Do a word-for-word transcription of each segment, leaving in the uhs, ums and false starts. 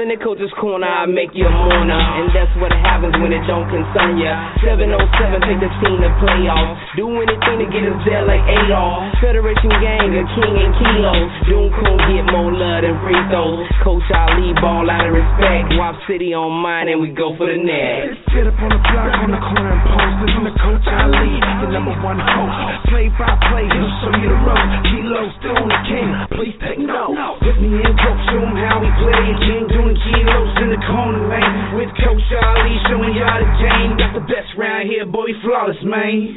in the coach's corner, I make you a mourner. And that's what happens when it don't concern ya. seven oh seven, take the team to playoffs. Do anything to get us there like Adolf. Federation gang, a king and kilos. Doom Coon get more love than free throws. Coach Ali ball out of respect. Wop City on mine and we go for the net. Sit up on the block on the corner and post. Listen to Coach Ali, the number one host. Play by play, he'll show you the road. Kilo still on the king, please take note. Put me in, coach, show him how he play. King doing kilos in the corner lane. With Coach Ali showing y'all the game. Got the best round here, boy, flawless, man.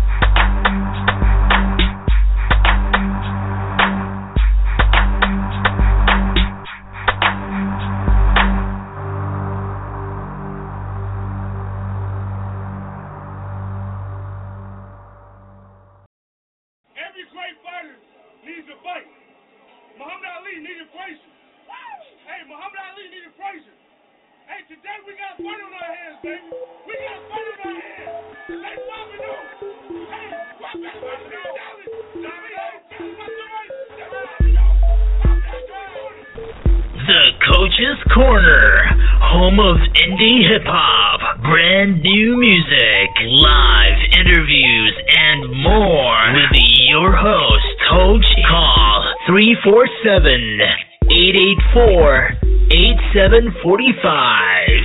Of indie hip-hop, brand new music, live interviews, and more with your host, Coach. Call three four seven, eight eight four, eight seven four five.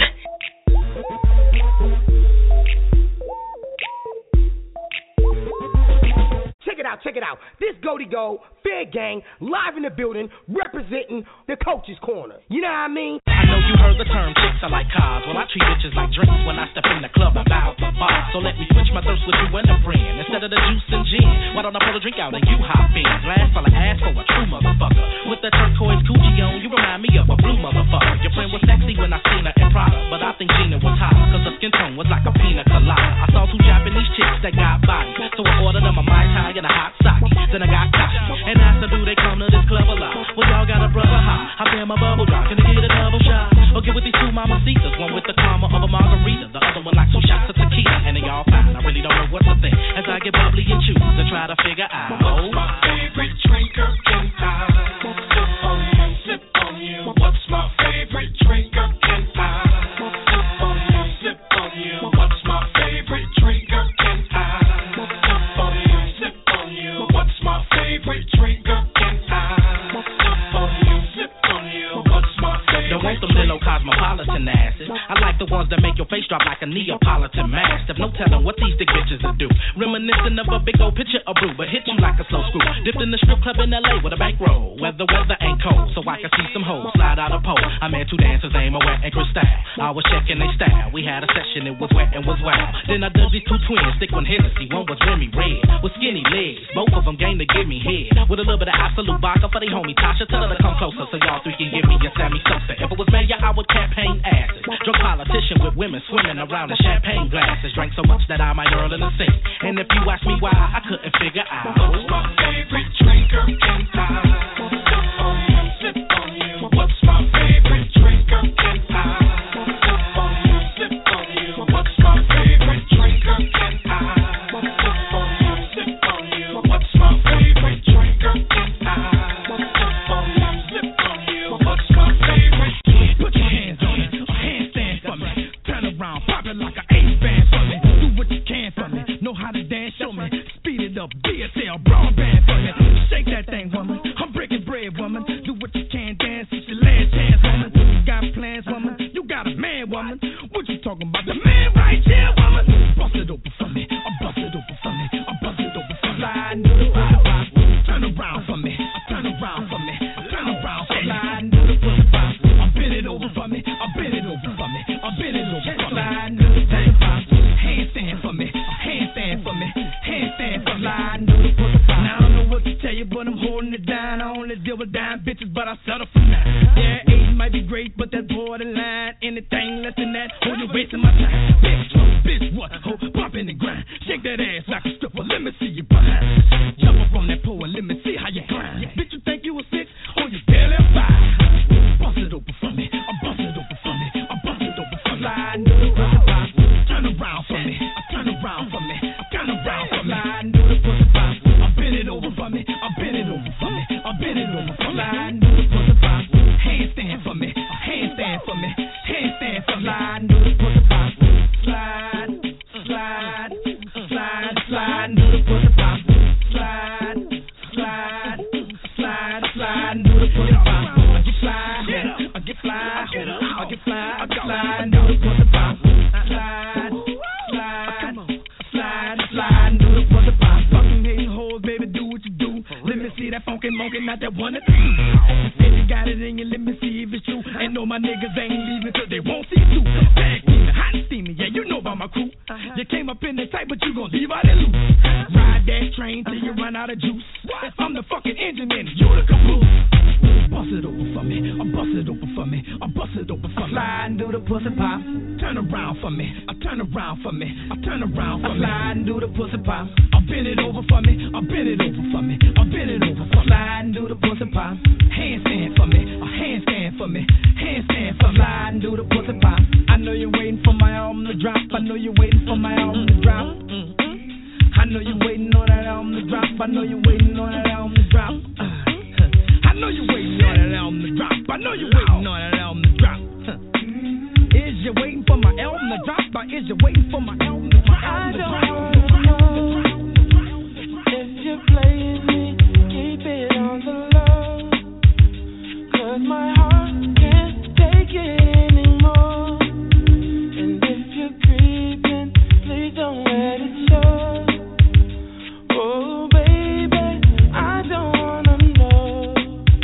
Check it out, check it out. This Goaty Go, Fair Gang, live in the building, representing the Coach's Corner. You know what I mean? I know you heard the term chicks are like cars. Well, I treat bitches like drinks when I step in the club and bow the bar. So let me switch my thirst with you and a friend. Instead of the juice and gin, why don't I pull a drink out and you hop in? Glass full of ass for a true motherfucker. With the turquoise coochie on, you remind me of a blue motherfucker. Your friend was sexy when I seen her in Prada, but I think Gina was hot, cause her skin tone was like a pina colada. I saw two Japanese chicks that got body, so I ordered them a Mai Tai and a hot sake. Then I got cocky and asked them, do they come to this club a lot? Well, y'all got a brother high. I pay my bubble drop. Can they get a double shot? Or get with these two mamacitas, one with the karma of a margarita, the other one like two shots of tequila, and they all fine. I really don't know what to think as I get bubbly and choose and try to figure out what's my favorite drink or can I sip on you, sip on you? What's my favorite drink or can I sip on you, sip on you? What's my favorite drink or can I sip on you, sip on you? What's my favorite drink or can I sip on you, sip on you? What's my favorite? Don't want them little cosmopolitan asses. I like the ones that make your face drop like a Neapolitan mastiff. No telling what these dick bitches will do. Reminiscent of a big old picture of brew, but hit you like a slow screw. Dipped in the strip club in L A with a bankroll. Weather, weather ain't cold, so I can see some hoes slide out a pole. I met two dancers, Aim, Wet, and Cristal. I was checking they style. We had a session, it was wet and was wild. Then I dug these two twins, thick one Hennessy, one was Remy Red, with skinny legs. Both of them game to give me head, with a little bit of absolute vodka for they homie Tasha. Tell her to come closer so y'all three can give me a Sammy Sosa. If it was mayor, I would campaign asses. Drunk politician with women swimming around in champagne glasses. Drank so much that I might hurl in the sink. And if you ask me why, I couldn't figure out. What's my favorite drinker can I sip on you, sip on you? What's my favorite drinker can I sip on you, sip on you? What's my favorite drinker can I sip on you, sip on you? What's my favorite drinker can I sip on you, sip on you? What's my favorite? Put your hands on it, a handstand for me. Turn around, pop it like an ace band for me. Do what you can for me, know how to dance, show me. Speed it up, D S L, broadband for me. Shake that thing, woman, I'm breaking bread, woman. Do what you can, dance, it's your last chance, woman. You got plans, woman, you got a man, woman. What you talking about, the man right here, woman? Bust it open for me, I bust it open for me, I bust it open for me. Slide into the vibe, turn around for me, I turn around for me, I turn around for me. Slide into the vibe, I bend it over for me, I bend it over for me, I bend it over for me. Slide into the vibe, handstand for me, handstand for me, handstand for me. Slide into the vibe. Now I don't know what to tell you, but I'm holding it down. I only deal with dime bitches, but I settle for nine. Yeah, eight might be great, but that's borderline. Anything less than that, oh, you're wasting my time. Bitch, bitch, what? Oh, pop in the grind. Shake that ass like a stripper, let me see you behind. Jump up on that pole and let me see how you grind. Bitch, you think you a six? Oh, you barely a five. Bust it open for me, I bust it open for me, I bust it open for me. Slide into the vibe, turn around for me, I turn around for me, I turn around for me. Slide into the vibe, I bend it over for me, I bend it over for me, I bend it over for me. Slide into the vibe, handstand for me, handstand smoking out that one at the two. Said you got it in you, let me see if it's true. And know my niggas ain't leaving cause they won't see you. Tag team, hot and steamy, yeah, you know about my crew. You came up in this tight, but you gon' leave out that loose. Ride that train till you run out of juice. I'm the fucking engine man, you're the caboose. Bust it open for me, I bust it open for me, I bust it open for me. Slide and do the pussy pop, turn around for me, I turn around for me, I turn around for me. Slide and do the pussy pop, I bend it over for me, I bend it over for me, I bend it over for me. Slide and do the pussy pop, handstand for me, a handstand for me, handstand for me. Slide and do the pussy pop. I know you're waiting for my album to drop, I know you're waiting for my album to drop. I know you're waiting on that album to drop, I know you're waiting on that album to drop. I know you're waiting on that album to drop. I know you're waiting on that album to drop. Huh. Is you waiting for my album to drop? Or is you waiting for my album to drop? I don't know if you're playing me. Keep it on the low. Cause my heart can't take it anymore. And if you're creeping, please don't let it show. Oh, baby, I don't wanna know.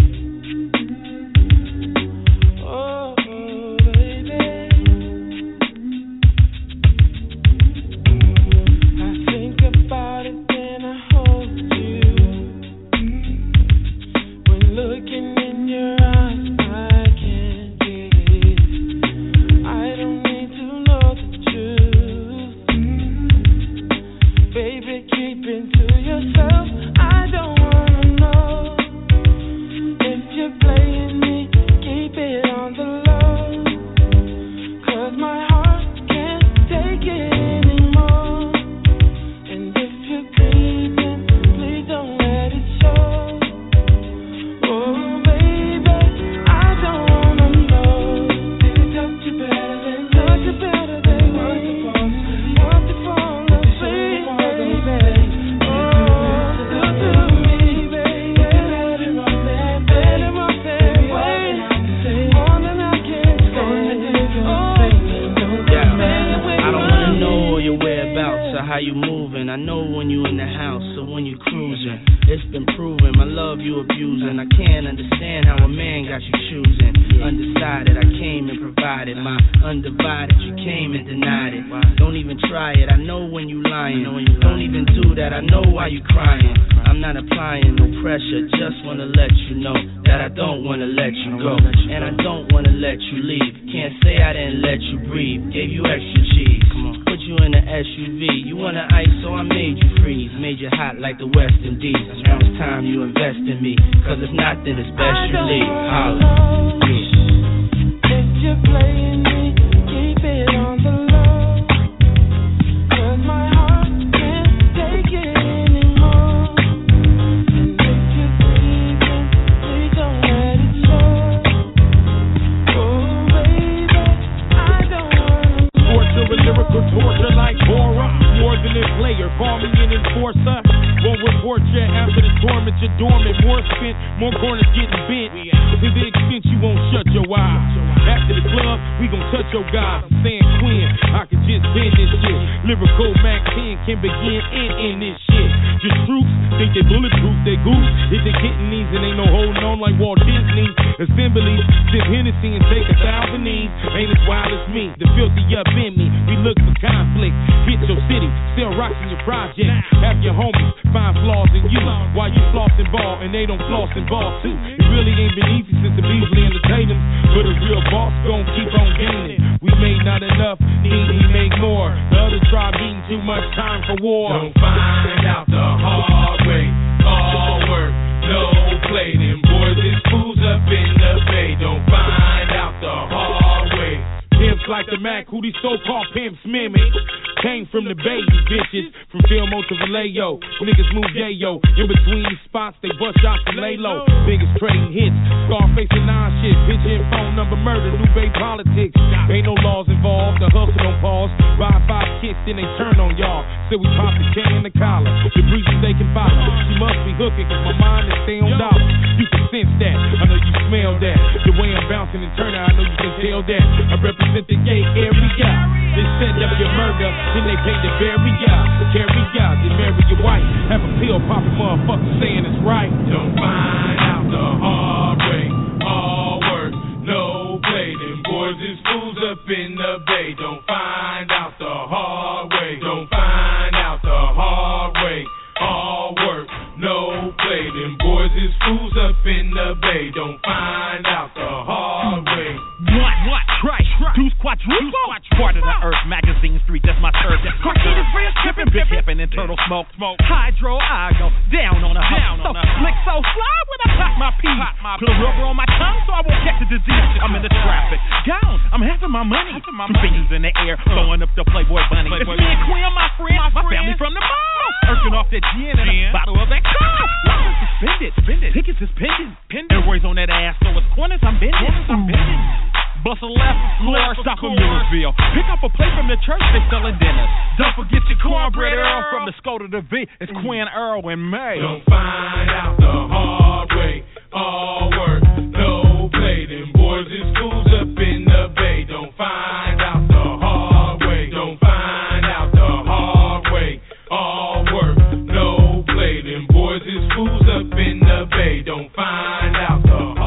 Came from the Bay, you bitches. From Fillmore to Vallejo. Niggas move yayo. In between these spots, they bust shots and lay low. Biggest trading hits. Scarface and nine shit. Bitch and phone number murder. New Bay politics. Ain't no laws involved. The hustle don't pause. Buy five kicks, then they turn on y'all. Still we pop the can in the collar. The breaches they can follow. She must be hooking, cause my mind is stay on dollars. You can sense that. I know you smell that. The way I'm bouncing and turning, I know you can tell that. I represent the gay area. They set up your murder, then they pay to bury ya. Carry ya, then marry your wife. rap a pill popping motherfucker saying it's right. Don't find out the hard way. All work, no play. Them boys is fools up in the bay. Don't find out the hard way. Don't find out the hard way. All work, no play. Them boys is fools up in the bay. Don't find out the hard way. What? What? Christ. Deuce quadruple. Part of the Earth Magazine Street. That's my third. Cartina's real trippin', big hippin' and turtle smoke. Smoke. Hydro, I go down on a hump. So slick, so fly when I pop my pee. Put a rubber on my tongue so I won't catch the disease. I'm in the traffic. Gone. I'm having my money. Two fingers in the air, throwing up the Playboy bunny. It's me and Quinn, my friend. My family from the mall. Irking off that gin and a bottle of that coke. License suspended. Suspended. Tickets is pending. Airways on that ass, so it's corners I'm bending. I'm bending. Bust a left, floor, stop in Millersville. Pick up a plate from the church, they selling dinners. Don't forget your cornbread Earl from the Sco to the V. It's Quinn, Earl, and May. Don't find out the hard way. All work, no play. Them boys is fools up in the bay. Don't find out the hard way. Don't find out the hard way. All work, no play. Them boys is fools up in the bay. Don't find out the hard way.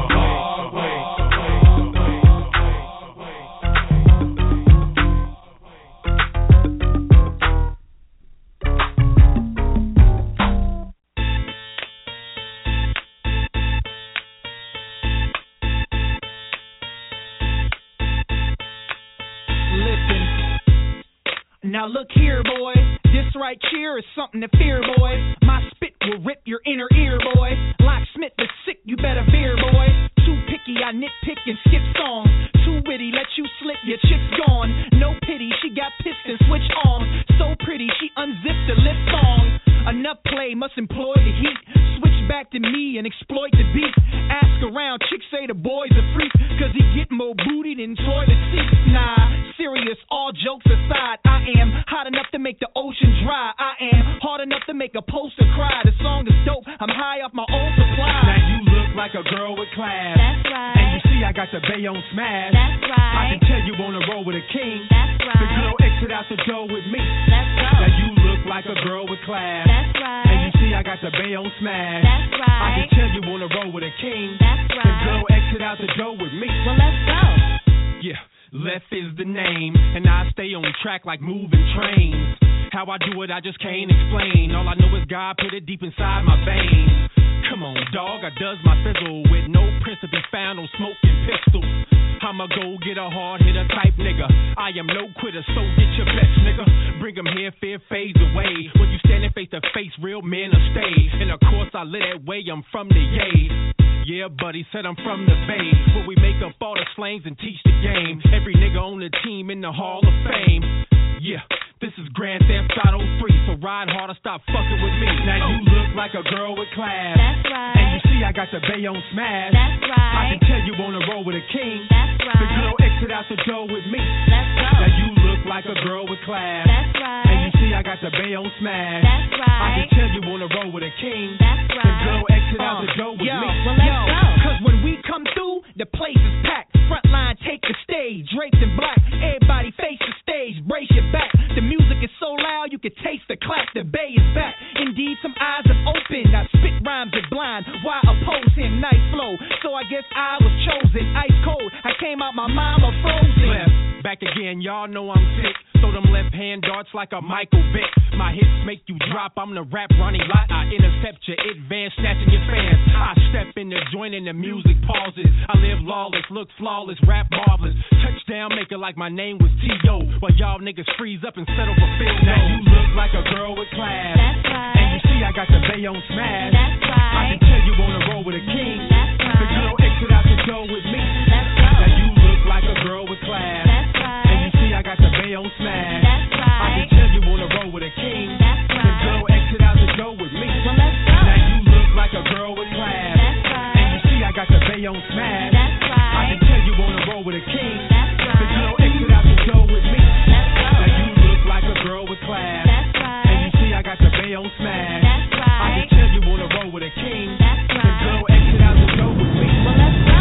Now look here, boy, this right here is something to fear, boy. My spit will rip your inner ear, boy. Locksmith is sick, you better veer, boy. Too picky, I nitpick and skip songs. Too witty, let you slip, your chick's gone. No pity, she got pissed and switched arms. So pretty, she unzipped the lip song. Enough play, must employ the heat. Switch back to me and exploit the beat. Ask around, chicks say the boy's a freak, cause he get more booty than toilet seats. Nah, serious, all jokes aside, I am hot enough to make the ocean dry. I am hard enough to make a poster cry. The song is dope, I'm high off my own supply. Now you look like a girl with class. That's right. And you see I got the Bayonne smash. That's right. I can tell you wanna roll with a king. That's right. The girl exit out the door with me. Let's go. Now you look like a girl with class. That's right. And you see I got the Bayonne smash. That's right. I can tell you wanna roll with a king. That's right. The girl exit out the door with me. Well, let's go. Yeah, left is the name, and I stay on track like moving trains. How I do it, I just can't explain. All I know is God put it deep inside my veins. Come on, dog, I does my fizzle with no prince to be found on smoking pistols. I'ma go get a hard hitter type nigga. I am no quitter, so get your best, nigga. Bring him here, fear fades away. When you standing face to face, real men will stay. And of course, I live that way, I'm from the Yays. Yeah, buddy said I'm from the Bay, where we make up all the slangs and teach the game. Every nigga on the team in the Hall of Fame. Yeah, this is Grand Theft Auto three, so ride hard or stop fucking with me. Now you look like a girl with class. That's right. And you see I got the Bayonne smash. That's right. I can tell you wanna roll with a king. That's right. The girl exit out the door with me. Let's go. Now you look like a girl with class. That's right. And you see I got the Bayonne smash. That's right. I can tell you wanna roll with a king. That's right. The girl exit out the door with Yo, me. well, let's go. Cause when we come through, the place is packed. Frontline take the stage, draped in black. Everybody face the stage, brace your back. The music is so loud you can taste the clap. The Bay is back. Indeed, some eyes have opened. I spit rhymes are blind. Why oppose him? Nice flow. So I guess I was chosen. Ice cold. I came out my mama frozen. Left, back again, y'all know I'm sick. Throw them left hand darts like a Michael Vick. My hits make you drop, I'm the rap Ronnie Lott. I intercept your advance, snatching your fans. I step in the joint and the music pauses. I live lawless, look flawless, rap marvelous. Touchdown maker like my name was T O While y'all niggas freeze up and settle for field goals. Now you look like a girl with class. That's right. And you see I got the Bayonne smash. That's right. I can tell you wanna roll with a king. That's right. The girl exit out the door with me. Let's go. Now you look like a girl with class. That's right. And you see I got the Bayonne smash. That's right. I can tell you wanna roll with a king. That's right. The girl exit out the door with me. Well, let's go. Now you look like a girl with class. That's right. And you see I got the Bayonne smash. That's right. I can tell you wanna roll with a king. That's right. The girl exit out the door with me. Let's go. Now you look like a girl with class. That's right. And you see I got the Bayonne smash. That's right. I can tell you wanna roll with a king. That's right. The girl exit out the door with me. Well, let's go.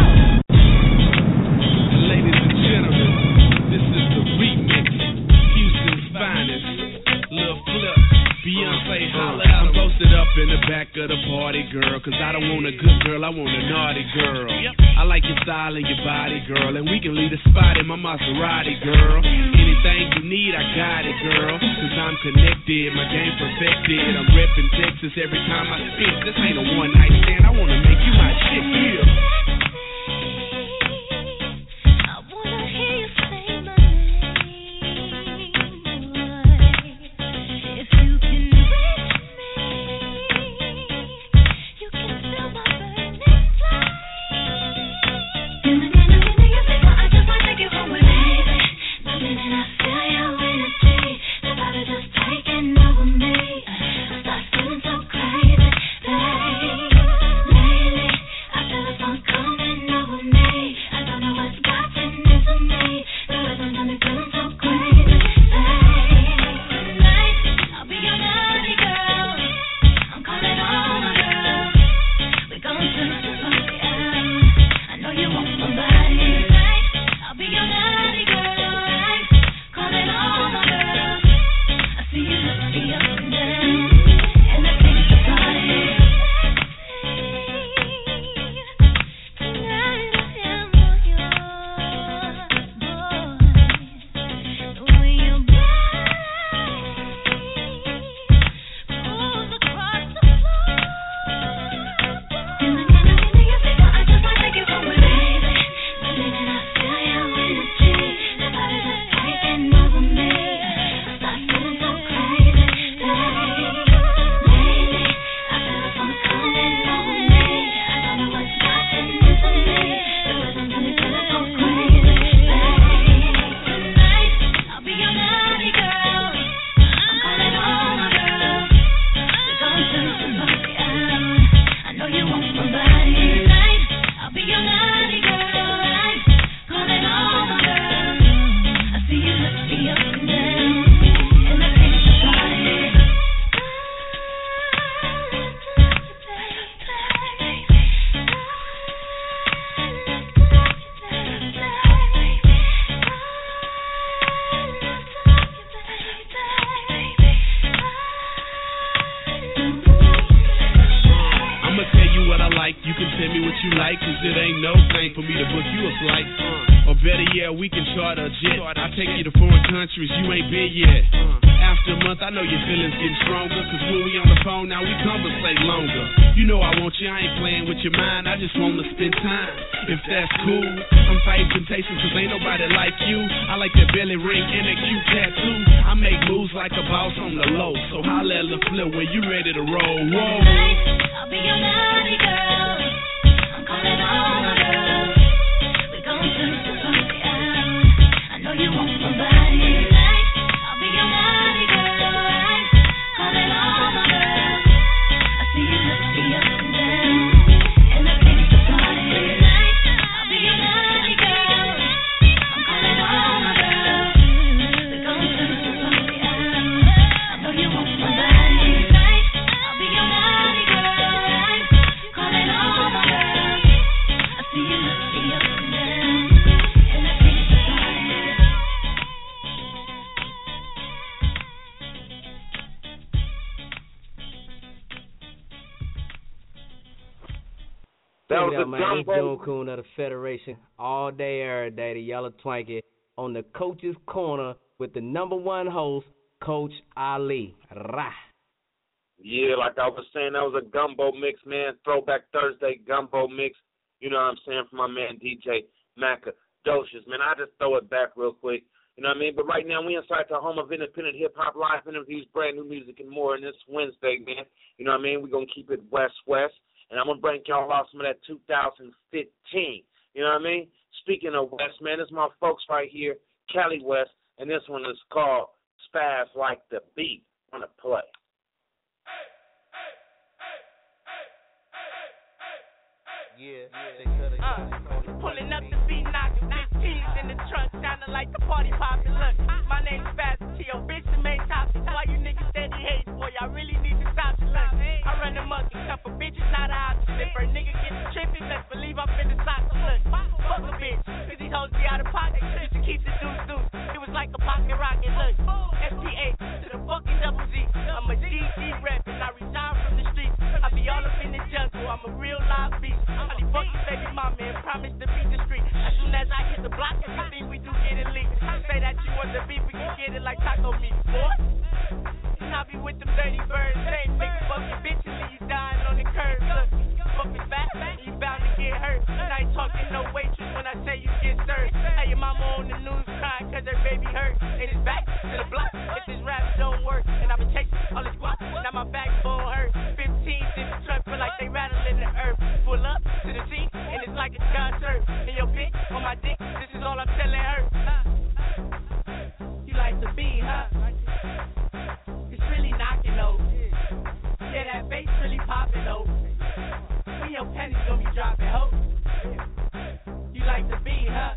Ladies and gentlemen, this is the remix. Houston's finest. Lil Flip, B Beyonce, holla at I'm posted up in the back of the party, girl, cause I don't want a good girl, I want a naughty girl. I like your style and your body, girl, and we can leave the spot in my Maserati, girl. Anything you need, I got it, girl, cause I'm connected, my game perfected. I'm reppin' Texas every time I spit. This ain't a one night stand, I wanna make you my chick, yeah. That was a man. It's Joe Coon of the Federation. All day, every day, the Yellow Twanky on the Coach's Corner with the number one host, Coach Ali. Rah. Yeah, like I was saying, that was a gumbo mix, man. Throwback Thursday gumbo mix. You know what I'm saying, from my man D J Macadocious. Man, I just throw it back real quick. You know what I mean? But right now, we inside the home of independent hip-hop, live interviews, brand new music, and more. And this Wednesday, man, you know what I mean? We're going to keep it west-west. And I'm going to bring y'all off some of that two thousand fifteen. You know what I mean? Speaking of West, man, this is my folks right here, Cali West, and this one is called Spaz Like the Beat. On the play. Yeah, yeah. Uh, pulling up the beat, knocking fifteens in the trunk, sounding like the party poppin'. Look, my name's Spaz T O, bitch, the main topic. Why you niggas steady hating, boy? I really need to stop you. Look, I run the monkey, tough for bitches, not a option. If a nigga gets trippin', best believe I'm finna sock him. Look, fuck a bitch, cause these hoes be out of pocket. Just to keep the deuce deuce. It was like a pocket rocket. Look, S P A to the fucking double Z. I'm a D a real live beast. Honey, fuck your baby mama and promise to beat the street. As soon as I hit the block, everything we do get it leaked. Say that you want the beef, we can get it like taco meat, boy. And I be with them dirty birds. Same nigga fucking bitch and leave you dying on the curb. Look, fucking fat, you bound to get hurt. And I ain't talking no waitress when I say you get served. Hey, your mama on the news crying cause her baby hurt. And it's back to the block if this rap don't work. And I've been chasing all this guap, now my backbone hurt. fifteens in the truck feel like they rattling the earth. Pull up to the scene and it's like a concert. And your bitch on my dick, this is all I'm telling her. You like to be, huh? It's really knocking though. Yeah, that bass really popping though. When your pennies gonna be dropping, ho. You like to be, huh?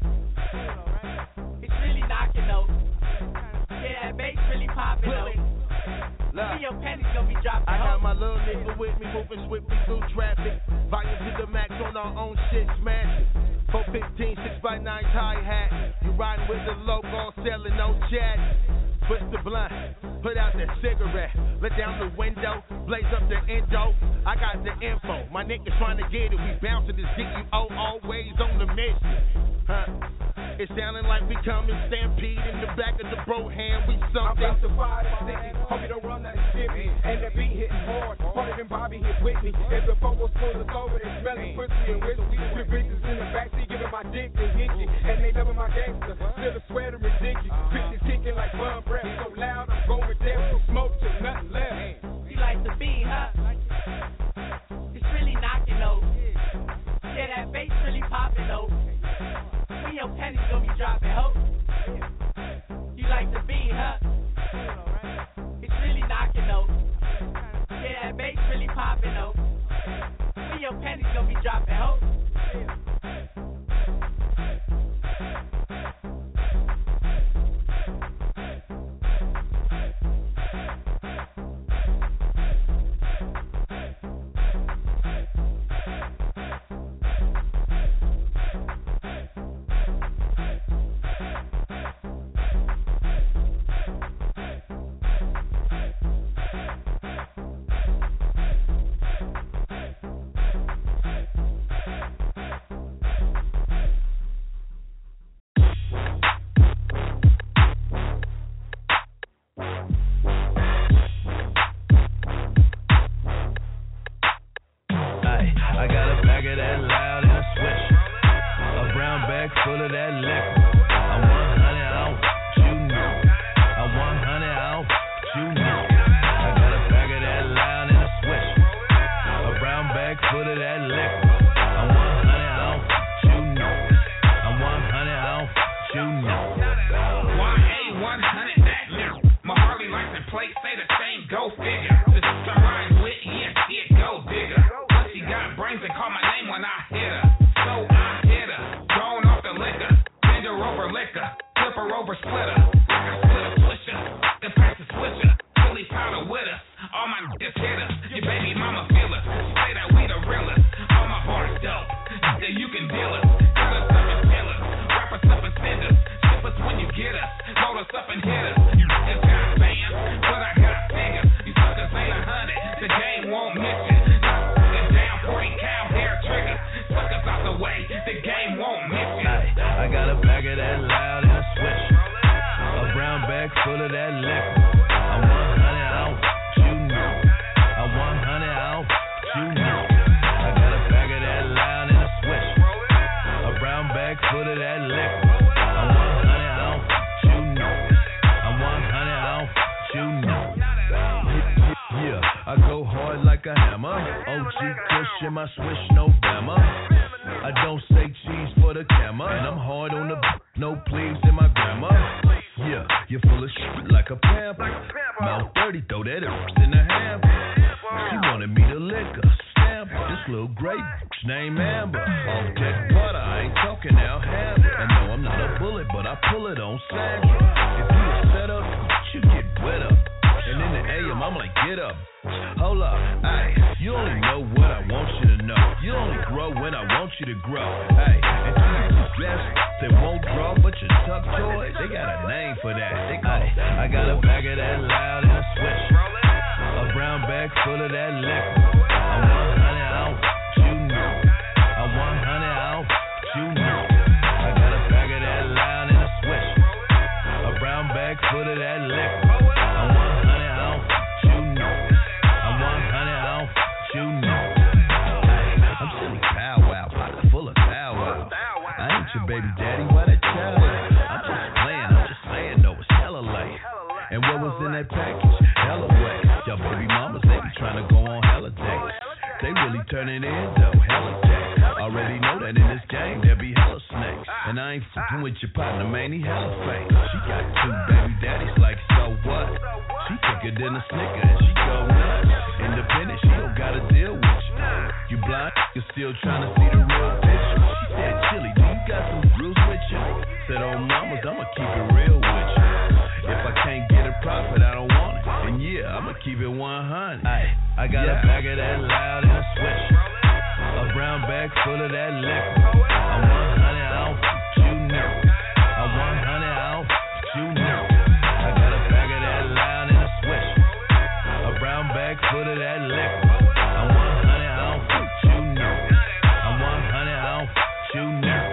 It's really knocking though. Yeah, that bass really popping though. When your pennies gonna be dropping, I ho. got my little nigga with me moving swiftly through traffic. Volume to the max on our own shit, smash it. four fifteen, six by nine tie hat. You riding with the logo, selling no chat. Twist the blunt, put out the cigarette. Let down the window, blaze up the endo. I got the info, my niggas trying to get it. We bouncing this D U O, always on the mission. Huh? It's sounding like we coming stampede in the back of the bro hand. We something. I'm about to fire the city. Hope you don't run that shit. And that beat hitting hard. Harder than Bobby hit Whitney. If the phone was full of over, they smelling pussy and whiskey. The bitches in the backseat giving my dick and hit you. And they loving my gangster. Still a sweater ridiculous. Bitches kicking like bum breath. So loud, I'm going deaf. Smoke till nothing left. You like to be, huh? It's really knocking though. Yeah, that bass really popping though. When your pennies gonna be dropping, ho. You like to be, huh? It's really knocking though. Yeah, that bass really popping though. When your pennies gonna be dropping, ho. Full of that liquor. I'm one hundred ounce. trying to go on hella dates. They really turning in though, hella dates. Already know that in this game there be hella snakes. And I ain't fucking with your partner, man, he hella fake. She got two baby daddies, like so what? She thicker than a Snicker and she go nuts. Independent, she don't gotta deal with you. You blind, you're still trying to see the real picture. She said, Chili, do you got some grooves with you? Said, oh mamas, I'ma keep it real with you. If I can't get a profit, I don't want it. And yeah, I'ma keep it one hundred. Ay, I got yeah. a bag of that loud and a switch. A brown bag full of that liquor. I'm one hundred, I don't fuck you know. I'm one hundred, I don't fuck you know. I got a bag of that loud and a switch. A brown bag full of that liquor. I'm one hundred, I don't fuck you know. I'm one hundred, I don't fuck you know.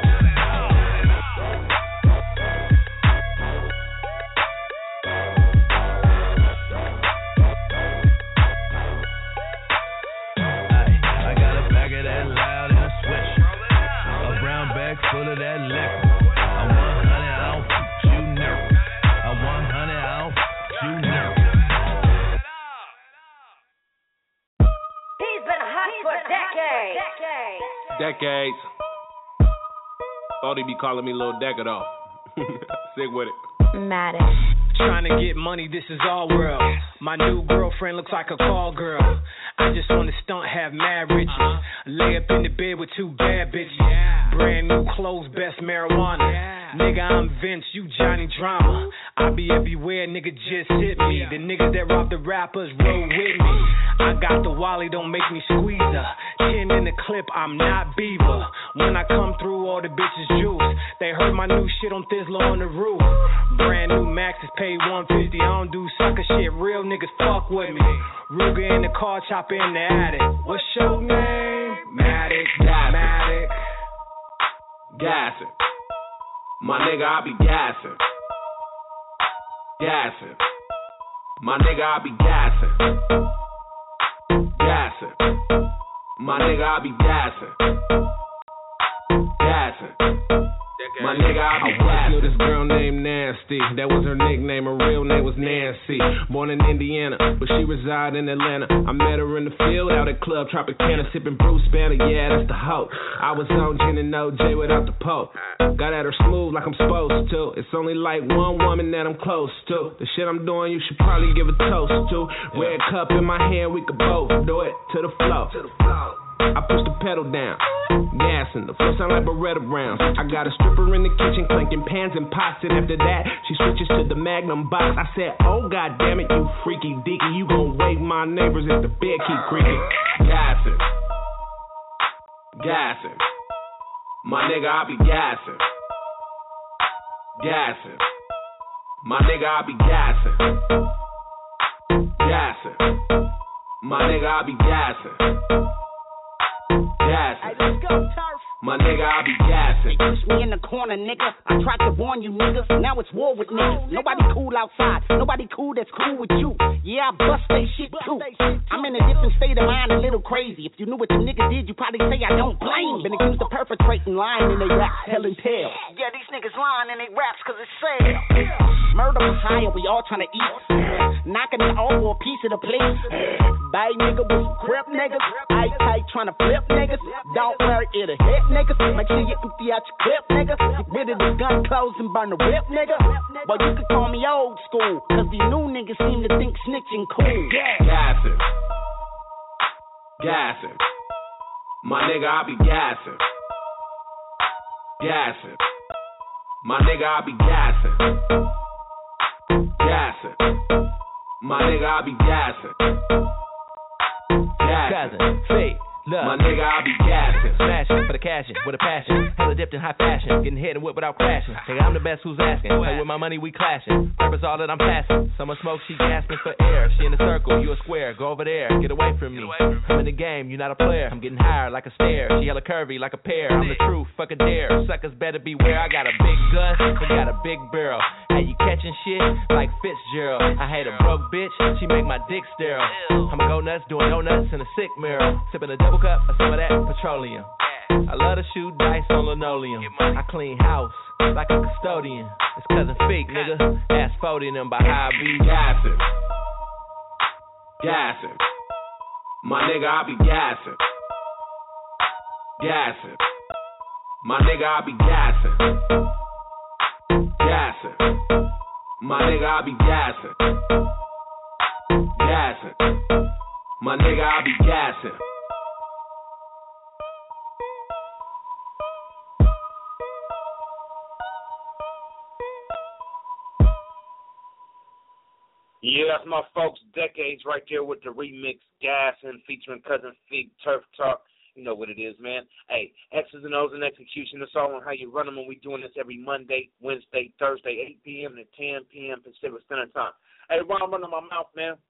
Full of that liquor. I'm one hundred, I don't fuck you know. I'm one hundred, I don't fuck you know. He's been hot for decades. Decades. Thought he'd be calling me Lil Decker though. Sick with it. Matter. Trying to get money, this is all world. My new girlfriend looks like a call girl. I just wanna stunt, have mad riches. Lay up in the bed with two bad bitches. Brand new clothes, best marijuana. Nigga, I'm Vince, you Johnny Drama. I be everywhere, nigga, just hit me. The niggas that rob the rappers roll with me. I got the Wally, don't make me squeeze her. Ten in the clip, I'm not Beaver. When I come through, all the bitches juice. They heard my new shit on Thizzler on the roof. Brand new Maxes paid one fifty. I don't do sucker shit, real niggas fuck with me. Ruger in the car, chopper in the attic. What's your name? Matic, Matic. Gassing. My nigga, I be gassing. Gassing. My nigga, I be gassing. Gassing. My nigga, I be gassing. Gassing. My nigga, I be gassing. I knew this girl named Nasty. That was her nickname. Her real name was Nancy. Born in Indiana, but she reside in Atlanta. I met her in the field out at Club Tropicana, sipping Bruce Banner. Yeah, that's the hoe. I was on gin and O J without the pole. Got at her smooth like I'm supposed to. It's only like one woman that I'm close to. The shit I'm doing, you should probably give a toast to. Red cup in my hand, we could both do it to the flow. I push the pedal down, gassing. The flow sound like Beretta rounds. I got a stripper in the kitchen clanking pans and pots, and after that, she switches to the Magnum box. I said, oh god damn it, you freaky deaky, you gon' wake my neighbors if the bed keep creaking. Gassing, gassing. My nigga, I be gassing. Gassing. My nigga, I be gassing. Gassing. My nigga, I be gassing. Gassing. My nigga, I be gassing. They pushed me in the corner, nigga. I tried to warn you niggas. Now it's war with niggas. Nobody cool outside. Nobody cool that's cool with you. Yeah, I bust they shit too. I'm in a different state of mind, a little crazy. If you knew what the nigga did, you probably say I don't blame. Been accused of perpetrating, lying in they raps, telling tales. Yeah, these niggas lying in they raps cause it's sad. Murder for hire, we all trying to eat. Knocking it all for a piece of the plate. Bad nigga with some crip niggas. I tight trying to flip niggas. Don't worry, it'll hit niggas. Make sure you empty out your clip, nigga. Get rid of the gun clothes and burn the whip, nigga. But you can call me old school, cause these new niggas seem to think snitching cool. Gassing. Gassing. My nigga, I be gassing. Gassing. My nigga, I be gassing. Gassing. My nigga, I be gassing. Gassing. Fake. Look. My nigga, I be gassing. Smashing for the cashin', with a passion. Hella dipped in high fashion. Getting hit and whip without crashing. Nigga, I'm the best who's asking. Play with my money, we clashing. Purpose all that I'm passing. Someone smoke, she gasping for air. She in a circle, you a square. Go over there, get away from me. I'm in the game, you not a player. I'm getting higher like a stair. She hella curvy like a pear. I'm the truth, fuck a dare. Suckers better beware. I got a big gun, I got a big barrel. Hey, you catching shit like Fitzgerald. I hate a broke bitch, she make my dick sterile. I'ma go nuts, doing donuts in a sick mirror. Sipping a double cup of some of that petroleum. I love to shoot dice on linoleum. I clean house like a custodian. It's cousin Fake, nigga. Ask forty them by how I be gassing. Gassing. My nigga, I be gassing. Gassing. My nigga, I be gassing. Gassing. My nigga, I be gassing. Gassing. My nigga, I be gassing. Yeah, that's my folks, Decades right there with the remix Gas and featuring Cousin Fig, Turf Talk. You know what it is, man. Hey, X's and O's and execution. It's all on how you run them, and we doing this every Monday, Wednesday, Thursday, eight p.m. to ten p.m. Pacific Standard Time. Hey, while I'm running my mouth, man,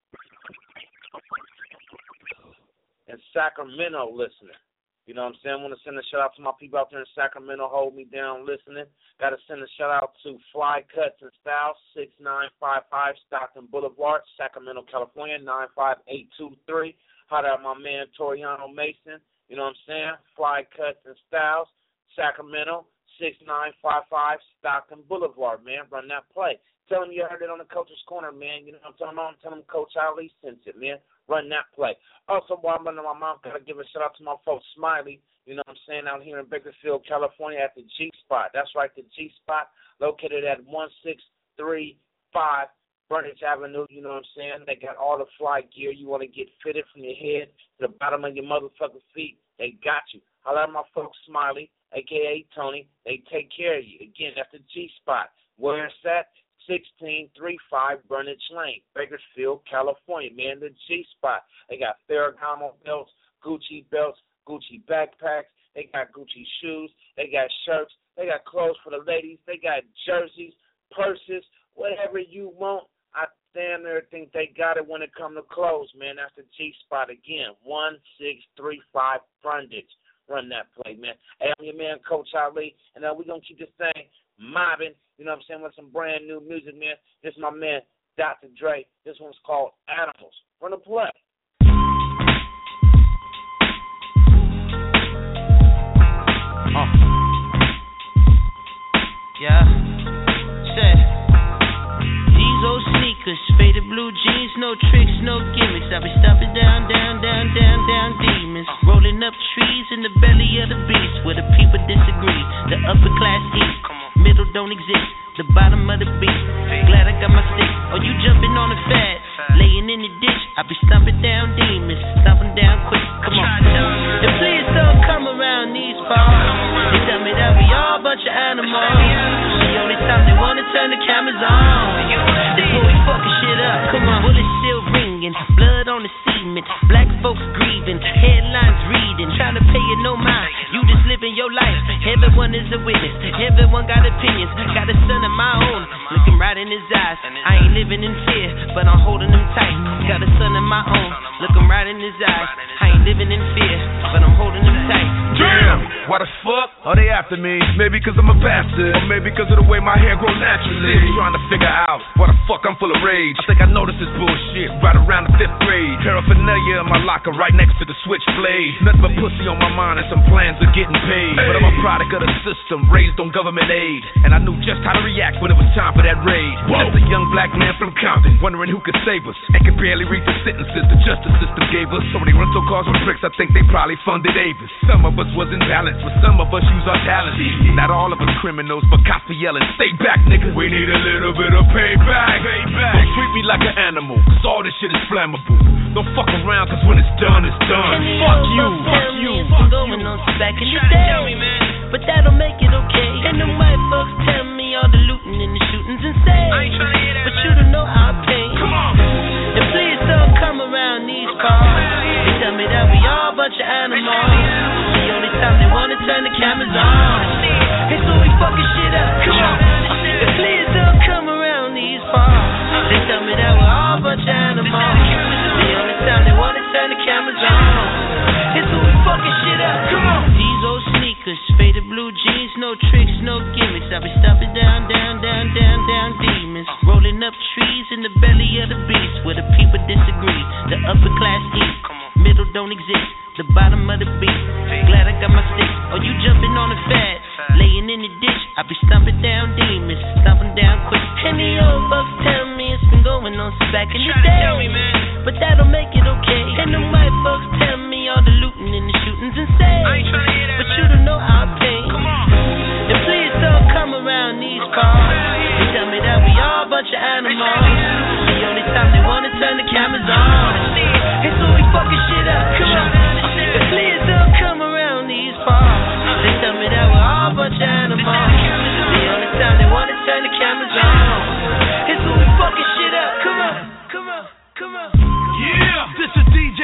and Sacramento listening. You know what I'm saying? I want to send a shout out to my people out there in Sacramento. Hold me down listening. Got to send a shout out to Fly Cuts and Styles, six nine five five Stockton Boulevard, Sacramento, California, nine five eight two three. Holla at my man Toriano Mason. You know what I'm saying? Fly Cuts and Styles, Sacramento, six nine five five Stockton Boulevard, man. Run that play. Tell him you heard it on the Coach's Corner, man. You know what I'm talking about? Tell him Coach Ali sent it, man. Run that play. Also, while I'm running my mouth, got to give a shout-out to my folks, Smiley, you know what I'm saying, out here in Bakersfield, California at the G-Spot. That's right, the G-Spot, located at one six three five Burnage Avenue, you know what I'm saying? They got all the fly gear. You want to get fitted from your head to the bottom of your motherfucking feet, they got you. Holla at my folks, Smiley, a k a. Tony. They take care of you. Again, that's the G-Spot. Where it's at? sixteen thirty-five Burnage Lane, Bakersfield, California. Man, the G-Spot. They got Ferragamo belts, Gucci belts, Gucci backpacks. They got Gucci shoes. They got shirts. They got clothes for the ladies. They got jerseys, purses, whatever you want. I damn near think they got it when it comes to clothes, man. That's the G-Spot again, one six three five Burnage. Run that play, man. Hey, I'm your man, Coach Ali, and uh, we're going to keep this thing mobbing, you know what I'm saying, with some brand new music, man. This is my man, Doctor Dre. This one's called Animals. Run the play. Uh. Yeah. Say. These old sneakers, faded blue jeans, no tricks, no gimmicks. I be stomping down, down, down, down, down demons. Rolling up trees in the belly of the beast where the people disagree. The upper class eat. Middle don't exist, the bottom of the beat. Glad I got my stick. Oh, you jumping on the fat, laying in the ditch. I be stomping down demons, stomping down quick. Come on. And please don't come around these parts. They tell me that we all a bunch of animals. The only time they wanna turn the cameras on is when we fucking shit up. Come on, bullets still ringing, blood on the cement, black folks grieving, headlines reading, trying to pay it no mind. You just living your life. Everyone is a witness. Everyone got opinions. Got a son of my own, looking right in his eyes. I ain't living in fear, but I'm holding him tight. Got a son of my own, looking right in his eyes. I ain't living in fear, but I'm holding him tight. Damn, why the fuck are they after me? Maybe cause I'm a bastard, or maybe cause of the way my hair grows naturally. Trying to figure out why the fuck I'm full of rage. I think I noticed this bullshit right around the fifth grade. Paraphernalia in my locker right next to the switchblade. Nothing but pussy on my mind and some plans of getting paid. But I'm a product of the system, raised on government aid, and I knew just how to react when it was time for that raid. As a young black man from Compton, wondering who could save us, and could barely read the sentences the justice system gave us. So many rental cars with bricks, I think they probably funded Avis. Some of us was in balance, but some of us use our talents. Not all of us criminals, but cops be yelling, stay back, nigga. We need a little bit of payback. payback. Don't treat me like an animal, cause all this shit is flammable. Don't fuck around, cause when it's done, it's done. Fuck you, fuck you, fuck you. Back in the day, but that don't make it okay. And them white folks tell me all the looting and the shootings insane. I ain't trying to hear that, but man. You don't know our pain. Come on. And please don't come around these parts. They tell me that we all a bunch of animals. The only time they wanna turn the cameras on is when we fucking shit up. Come on. And please don't come around these parts. They tell me that we're all a bunch of animals. The only time they wanna turn the cameras on is when we fucking shit up. Come on. These old sneakers, faded blue jeans, no tricks, no gimmicks. I be stomping down, down, down, down, down demons. Rolling up trees in the belly of the beast where the people disagree. The upper class eat, middle don't exist, the bottom of the beat. Glad I got my stick. Oh, you jumping on the fat, laying in the ditch. I be stomping down demons, stomping down quick. And the old bucks tell me it's been going on since back in the day, but that don't make it okay. And the white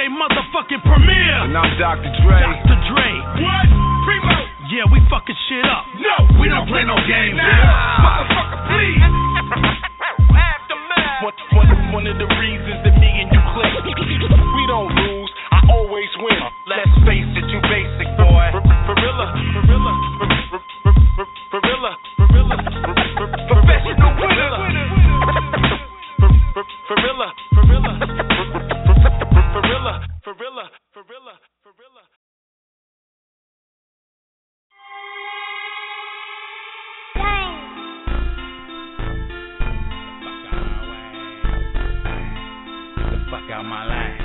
J motherfucking Premier. And I'm Doctor Dre. Doctor Dre. What? Primo. Yeah, we fucking shit up. No, we don't play no games. Nah. Motherfucker, please. One, one, one of the reasons that me and you click. We don't lose, I always win. Let's face it, you basic, boy. Gorilla, gorilla, gorilla, gorilla, professional winner. Gorilla, gorilla, gorilla, gorilla, gorilla, gorilla. Fuck out my line.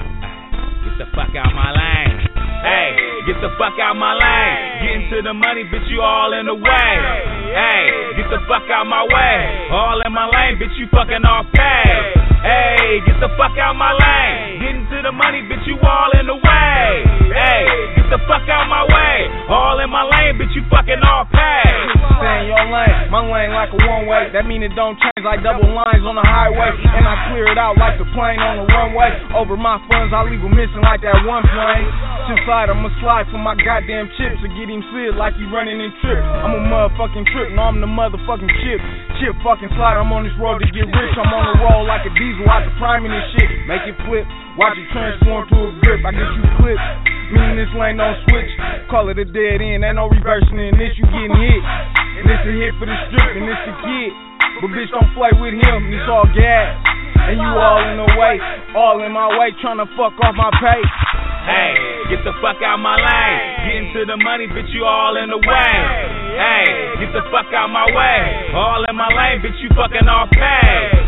Get the fuck out my line. Hey, get the fuck out my line. Get into the money, bitch, you all in the way. Hey, get the fuck out my way. All in my lane, bitch, you fucking off pay. Hey, get the fuck out my lane. Get into the money, bitch, you all in the way. Hey, get the fuck out my way. All in my lane, bitch, you fucking off pay. Stay in your lane, my lane like a one way. That mean it don't change like double lines on the highway. And I clear it out like the plane on the runway. Over my funds, I leave them missing like that one plane. Two side, I'ma slide for my goddamn chips to get him slid like he running in trip. I'm a motherfucking trip, no, I'm the motherfucking chip. Chip fucking slide, I'm on this road to get rich. I'm on the roll like a diesel out the priming this shit. Make it flip, watch it transform to a grip. I get you clipped, meaning this lane don't switch. Call it a dead end, ain't no reversing in this, you getting hit. And this a hit for the strip, and this the kid. But bitch, don't play with him, it's all gas. And you all in the way, all in my way, tryna fuck off my pay. Hey, get the fuck out my lane. Get into the money, bitch, you all in the way. Hey, get the fuck out my way. All in my lane, bitch, you fucking off pay.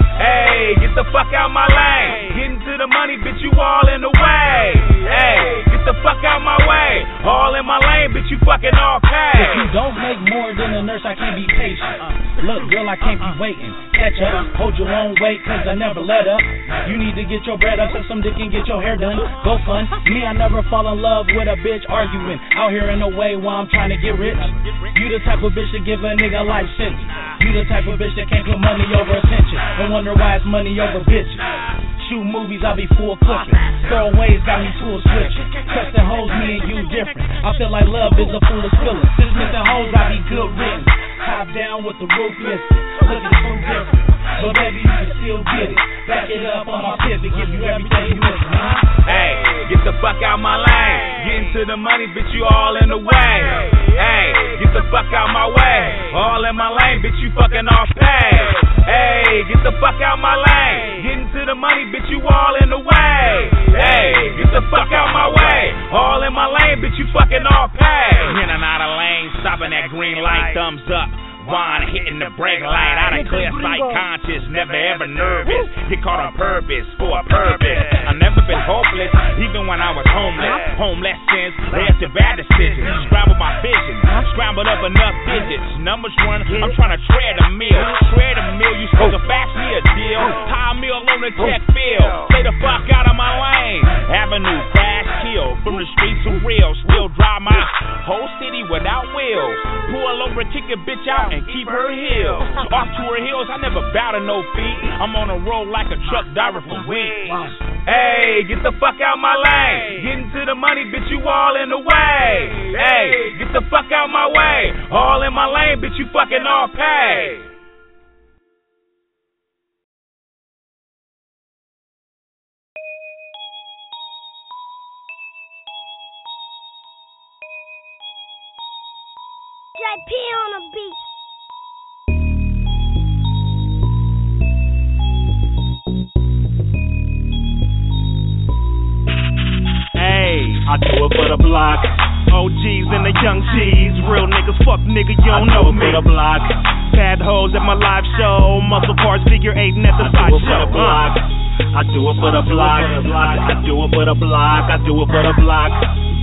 Hey, get the fuck out my lane. Get into the money, bitch, you all in the way. Hey, get the fuck out my way. All in my lane, bitch, you fucking off pay. If you don't make more than a nurse, I can't be patient. Look, girl, I can't be waiting. Catch up, hold your own weight, cause I never let up. You need to get your bread up so some dick can get your hair done. Go fun. Me, I never fall in love with a bitch arguing. Out here in the way while I'm trying to get rich. You the type of bitch that give a nigga life sentence. You the type of bitch that can't put money over attention and wonder why it's money over bitches. Shoot movies, I be full clipping. Throwaways got me full switching. Custom hoes, me and you different. I feel like love is a fool of feelings. Since missing hoes, I be good written. Top down with the roof missing. Looking so different. But baby, you can still get it. Back it up on my pivot, give you everything you missing. Hey, get the fuck out my lane. Get into the money, bitch, you all in the way. Hey, get the fuck out my way. All in my lane, bitch, you fucking off pay. Hey, get the fuck out my lane. Get into the money, bitch, you all in the way. Hey, get the fuck out my way. All in my lane, bitch, you fucking off pay. In and out of lane, stopping that green light, thumbs up. Vaughn hitting the brake light, out of clear sight, conscious, never ever nervous. Get caught on purpose, for a purpose. I've never been hopeless, even when I was homeless. Homeless since led to bad decisions. Scrambled my vision, scrambled up enough digits. Numbers run, I'm trying to tread a meal. Tread a meal, you supposed to fax me a deal. High meal on the check bill. Stay the fuck out of my lane. Avenue, fast kill, from the streets of real. Still drive my whole city without wheels. Pull over, kick a bitch out and keep her heels. Off to her heels, I never bow to no feet. I'm on a road like a truck driver for weeks. Hey, get the fuck out my lane. Get into the money, bitch, you all in the way. Hey, get the fuck out my way. All in my lane, bitch, you fucking off pay. J P on the beat. I do it for the block. O Gs and the young G's. Real niggas, fuck nigga, you don't know me. I do it for the block. Bad hoes at my live show. Muscle cars, figure eight at the side show. I do it for the block. I do it for the block. I do it for the block.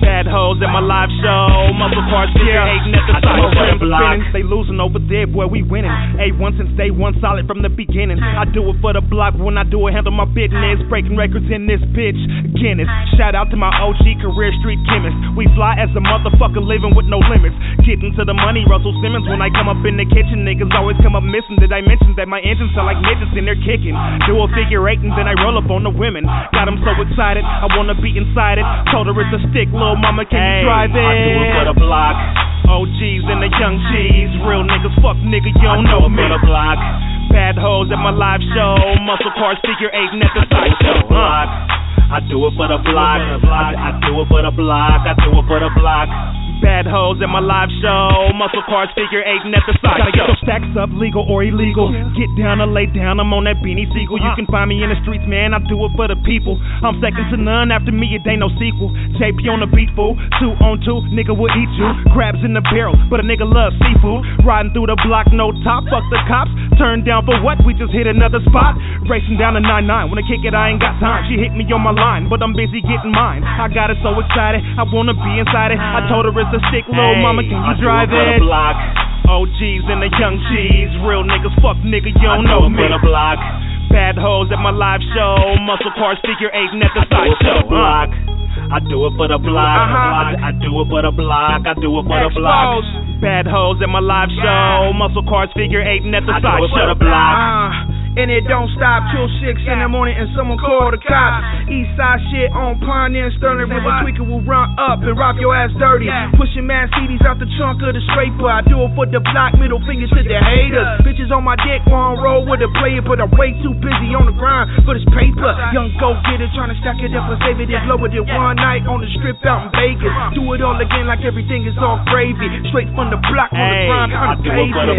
Bad hoes at my live show. Muscle cars figure eight at the side. Spinning, they losing over there, boy, we winning. A one since day one, solid from the beginning. I do it for the block, when I do it, handle my business. Breaking records in this bitch, Guinness. Shout out to my O G career street chemist. We fly as a motherfucker, living with no limits. Getting to the money, Russell Simmons. When I come up in the kitchen, niggas always come up missing. Did I mention that my engines sound like midgets and they're kicking? Do a figure eight and then I roll up on the women. Got them so excited, I wanna be inside it. Told her it's a stick, little mama, can hey, you drive it? I do it for the block. O Gs and the young G's. Real niggas, fuck nigga, you don't know me. For the block. Bad hoes at my live show. Muscle cars, figure eight and at the side show. Block. I do it for the block. I, I do it for the block. I do it for the block. Bad hoes at my live show. Muscle cars, figure eight and at the side. Gotta get those stacks up, legal or illegal. Get down or lay down, I'm on that Beanie Siegel. You can find me in the streets, man, I do it for the people. I'm second to none, after me it ain't no sequel. J P on the beat, fool. Two on two, nigga will eat you. Crabs in the barrel, but a nigga loves seafood. Riding through the block, no top, fuck the cops. Turn down for what? We just hit another spot. Racing down to nine nine, when I kick it I ain't got time. She hit me on my line, but I'm busy getting mine. I got it so excited, I wanna be inside it. I told her it's a stick, little hey, mama, can you I drive do it? For the block. O Gs and the young G's. Real niggas, fuck nigga, you don't I know do it me. For the block. Bad hoes at my live show. Muscle cars, figure eight and at the side show. Block. I do it for the block. Uh-huh. I, I do it for the block. I do it for the block. Bad hoes at my live show. Muscle cars, figure eight and at the I side do it show. For the block. Uh, And it don't stop till six in the morning and someone call the cops. East side shit on Pioneer and Sterling River. Tweaker will run up and rob your ass dirty. Pushing mad C Ds out the trunk of the scraper. I do it for the block, middle finger to the haters. Bitches on my dick, wanna roll with a player, but I'm way too busy on the grind for this paper. Young go getter trying to stack it up and save it. It's lower than one night on the strip out in Vegas. Do it all again like everything is all gravy. Straight from the block on the grind on the pavement.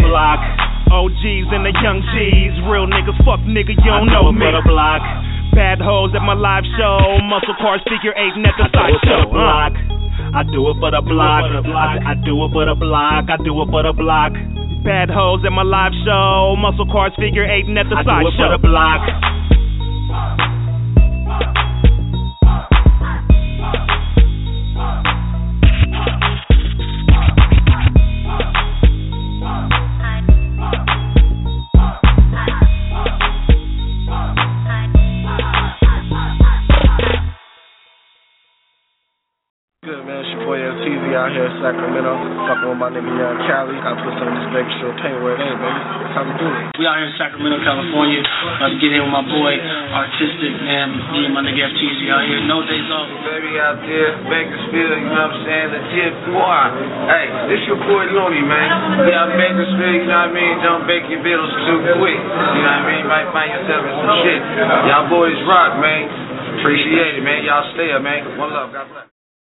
O Gs and the young G's. Real niggas, fuck nigga, you don't know me. For the block. Bad hoes at my live show. Muscle cars, figure eight and at the side show. Block. I do it for the block. I, I do it for the block. I do it for the block. Bad hoes at my live show. Muscle cars, figure eight and at the side show. I do it for the block. Out here in Sacramento, fucking with my nigga Young Cali. Gotta put some of this Vegas show paint where it ain't, baby. That's how we do it. We out here in Sacramento, California. About to get in with my boy, Artistic, man. Me and my nigga F T Z out here. No days off. Baby out there, Bakersfield, you know what I'm saying? Legit boy. Hey, this your boy Looney, man. We out in Bakersfield, you know what I mean? Don't bake your bills too quick. You know what I mean? You might find yourself in some shit. Y'all boys rock, man. Appreciate it, man. Y'all stay up, man. One love. God bless.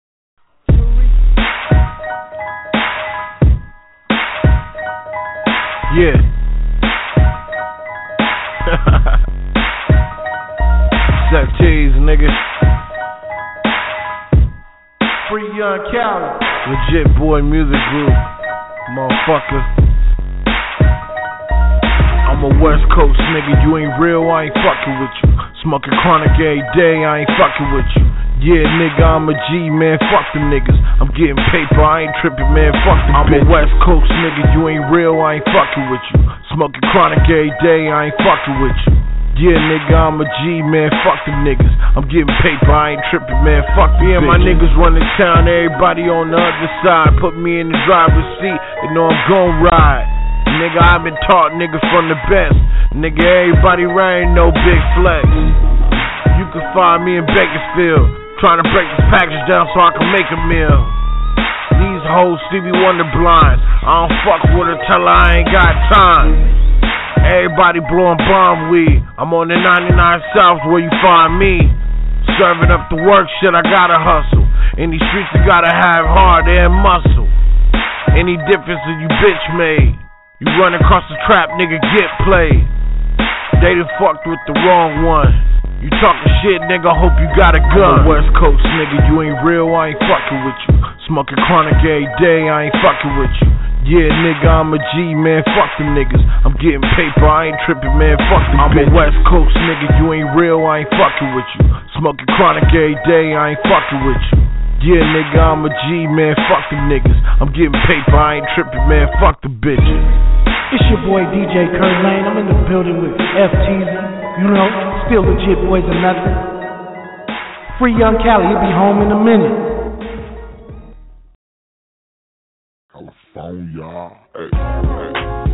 Yeah. Set cheese, nigga. Free Young Cali. Legit boy music group. Motherfucker. I'm a West Coast nigga. You ain't real, I ain't fucking with you. Smoking chronic every day, I ain't fucking with you. Yeah, nigga, I'm a G, man, fuck them niggas. I'm getting paper, I ain't tripping, man, fuck them I'm bitches. A West Coast nigga, you ain't real, I ain't fucking with you. Smoking chronic every day, I ain't fucking with you. Yeah, nigga, I'm a G, man, fuck them niggas. I'm getting paper, I ain't tripping, man, fuck them yeah, bitches. My niggas running town, everybody on the other side. Put me in the driver's seat, you know I'm gon' ride. Nigga, I've been taught, nigga, from the best. Nigga, everybody riding no big flex. You can find me in Bakersfield, trying to break this package down so I can make a meal. These hoes Stevie Wonder blind. I don't fuck with her, tell her I ain't got time. Everybody blowing bomb weed. I'm on the ninety-nine South where you find me. Serving up the work shit, I gotta hustle. In these streets you gotta have heart and muscle. Any difference that you bitch made. You run across the trap, nigga, get played. They done fucked with the wrong one. You talking shit, nigga, hope you got a gun. I'm a West Coast nigga, you ain't real, I ain't fucking with you. Smoking chronic every day, I ain't fucking with you. Yeah, nigga, I'm a G, man, fuck them niggas. I'm getting paper, I ain't tripping, man, fuck them I'm bitches. A West Coast nigga, you ain't real, I ain't fucking with you. Smoking chronic every day, I ain't fucking with you. Yeah, nigga, I'm a G, man, fuck the niggas. I'm getting paper, I ain't tripping, man, fuck the bitches. It's your boy D J Kurt Lane. I'm in the building with F T Z. You know, still legit boys and nothing. Free Young Cali, he'll be home in a minute. California, hey, hey.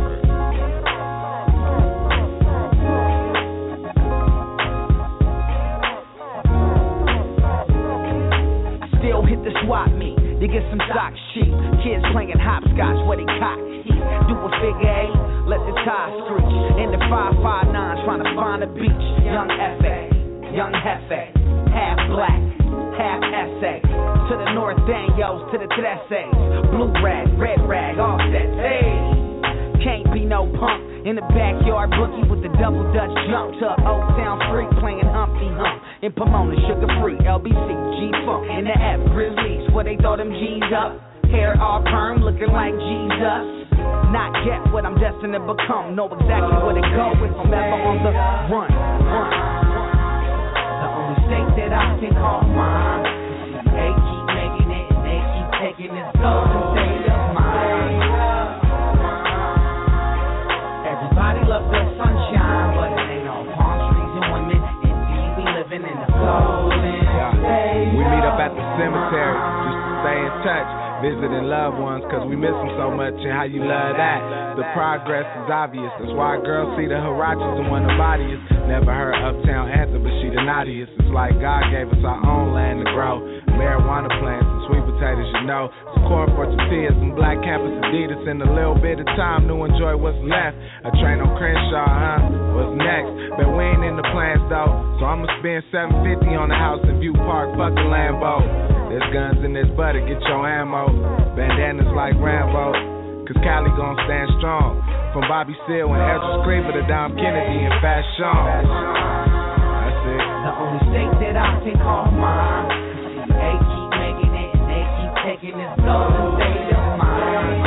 Still hit the swap meet to get some socks cheap. Kids playing hopscotch where they cock heat. Do a figure eight, let the tie screech. In the five five nine trying to find a beach. Young F A, young Hefe, half black, half S A. To the North Daniels, to the Tresses. Blue rag, red rag, offset. Hey, can't be no punk. In the backyard boogie with the double dutch jump to Old Town Freak playing Humpty Hump. In Pomona, sugar free, L B C, G-Funk. In the F, Grizzlies, where they throw them G's up. Hair all perm, looking like Jesus. Not yet what I'm destined to become. Know exactly where to go if I'm ever on the run. run. The only state that I can call mine. They keep making it and they keep taking this golden state of mine. Everybody loves the sunshine, but it ain't all palm trees and women. Indeed, we living in the golden state. We meet up at the cemetery just to stay in touch. Visiting loved ones, cause we miss them so much, and how you love that. The progress is obvious, that's why girls see the Hirachis and want the bodiest. Never heard Uptown Anthem, but she the naughtiest. It's like God gave us our own land to grow. Marijuana plants and sweet potatoes, you know. Some corn for tortillas and black campus Adidas. In a little bit of time to enjoy what's left. A train on Crenshaw, huh? What's next? But we ain't in the plans though, so I'ma spend seven fifty on the house in View Park, fucking Lambo. There's guns in this butter, get your ammo. Bandanas like Rambo, cause Cali gon' stand strong. From Bobby Seale and Ezra Screamer to Dom Kennedy and Fast Sean. That's it. The only state that I can call mine. They keep making it and they keep taking this golden state of mine.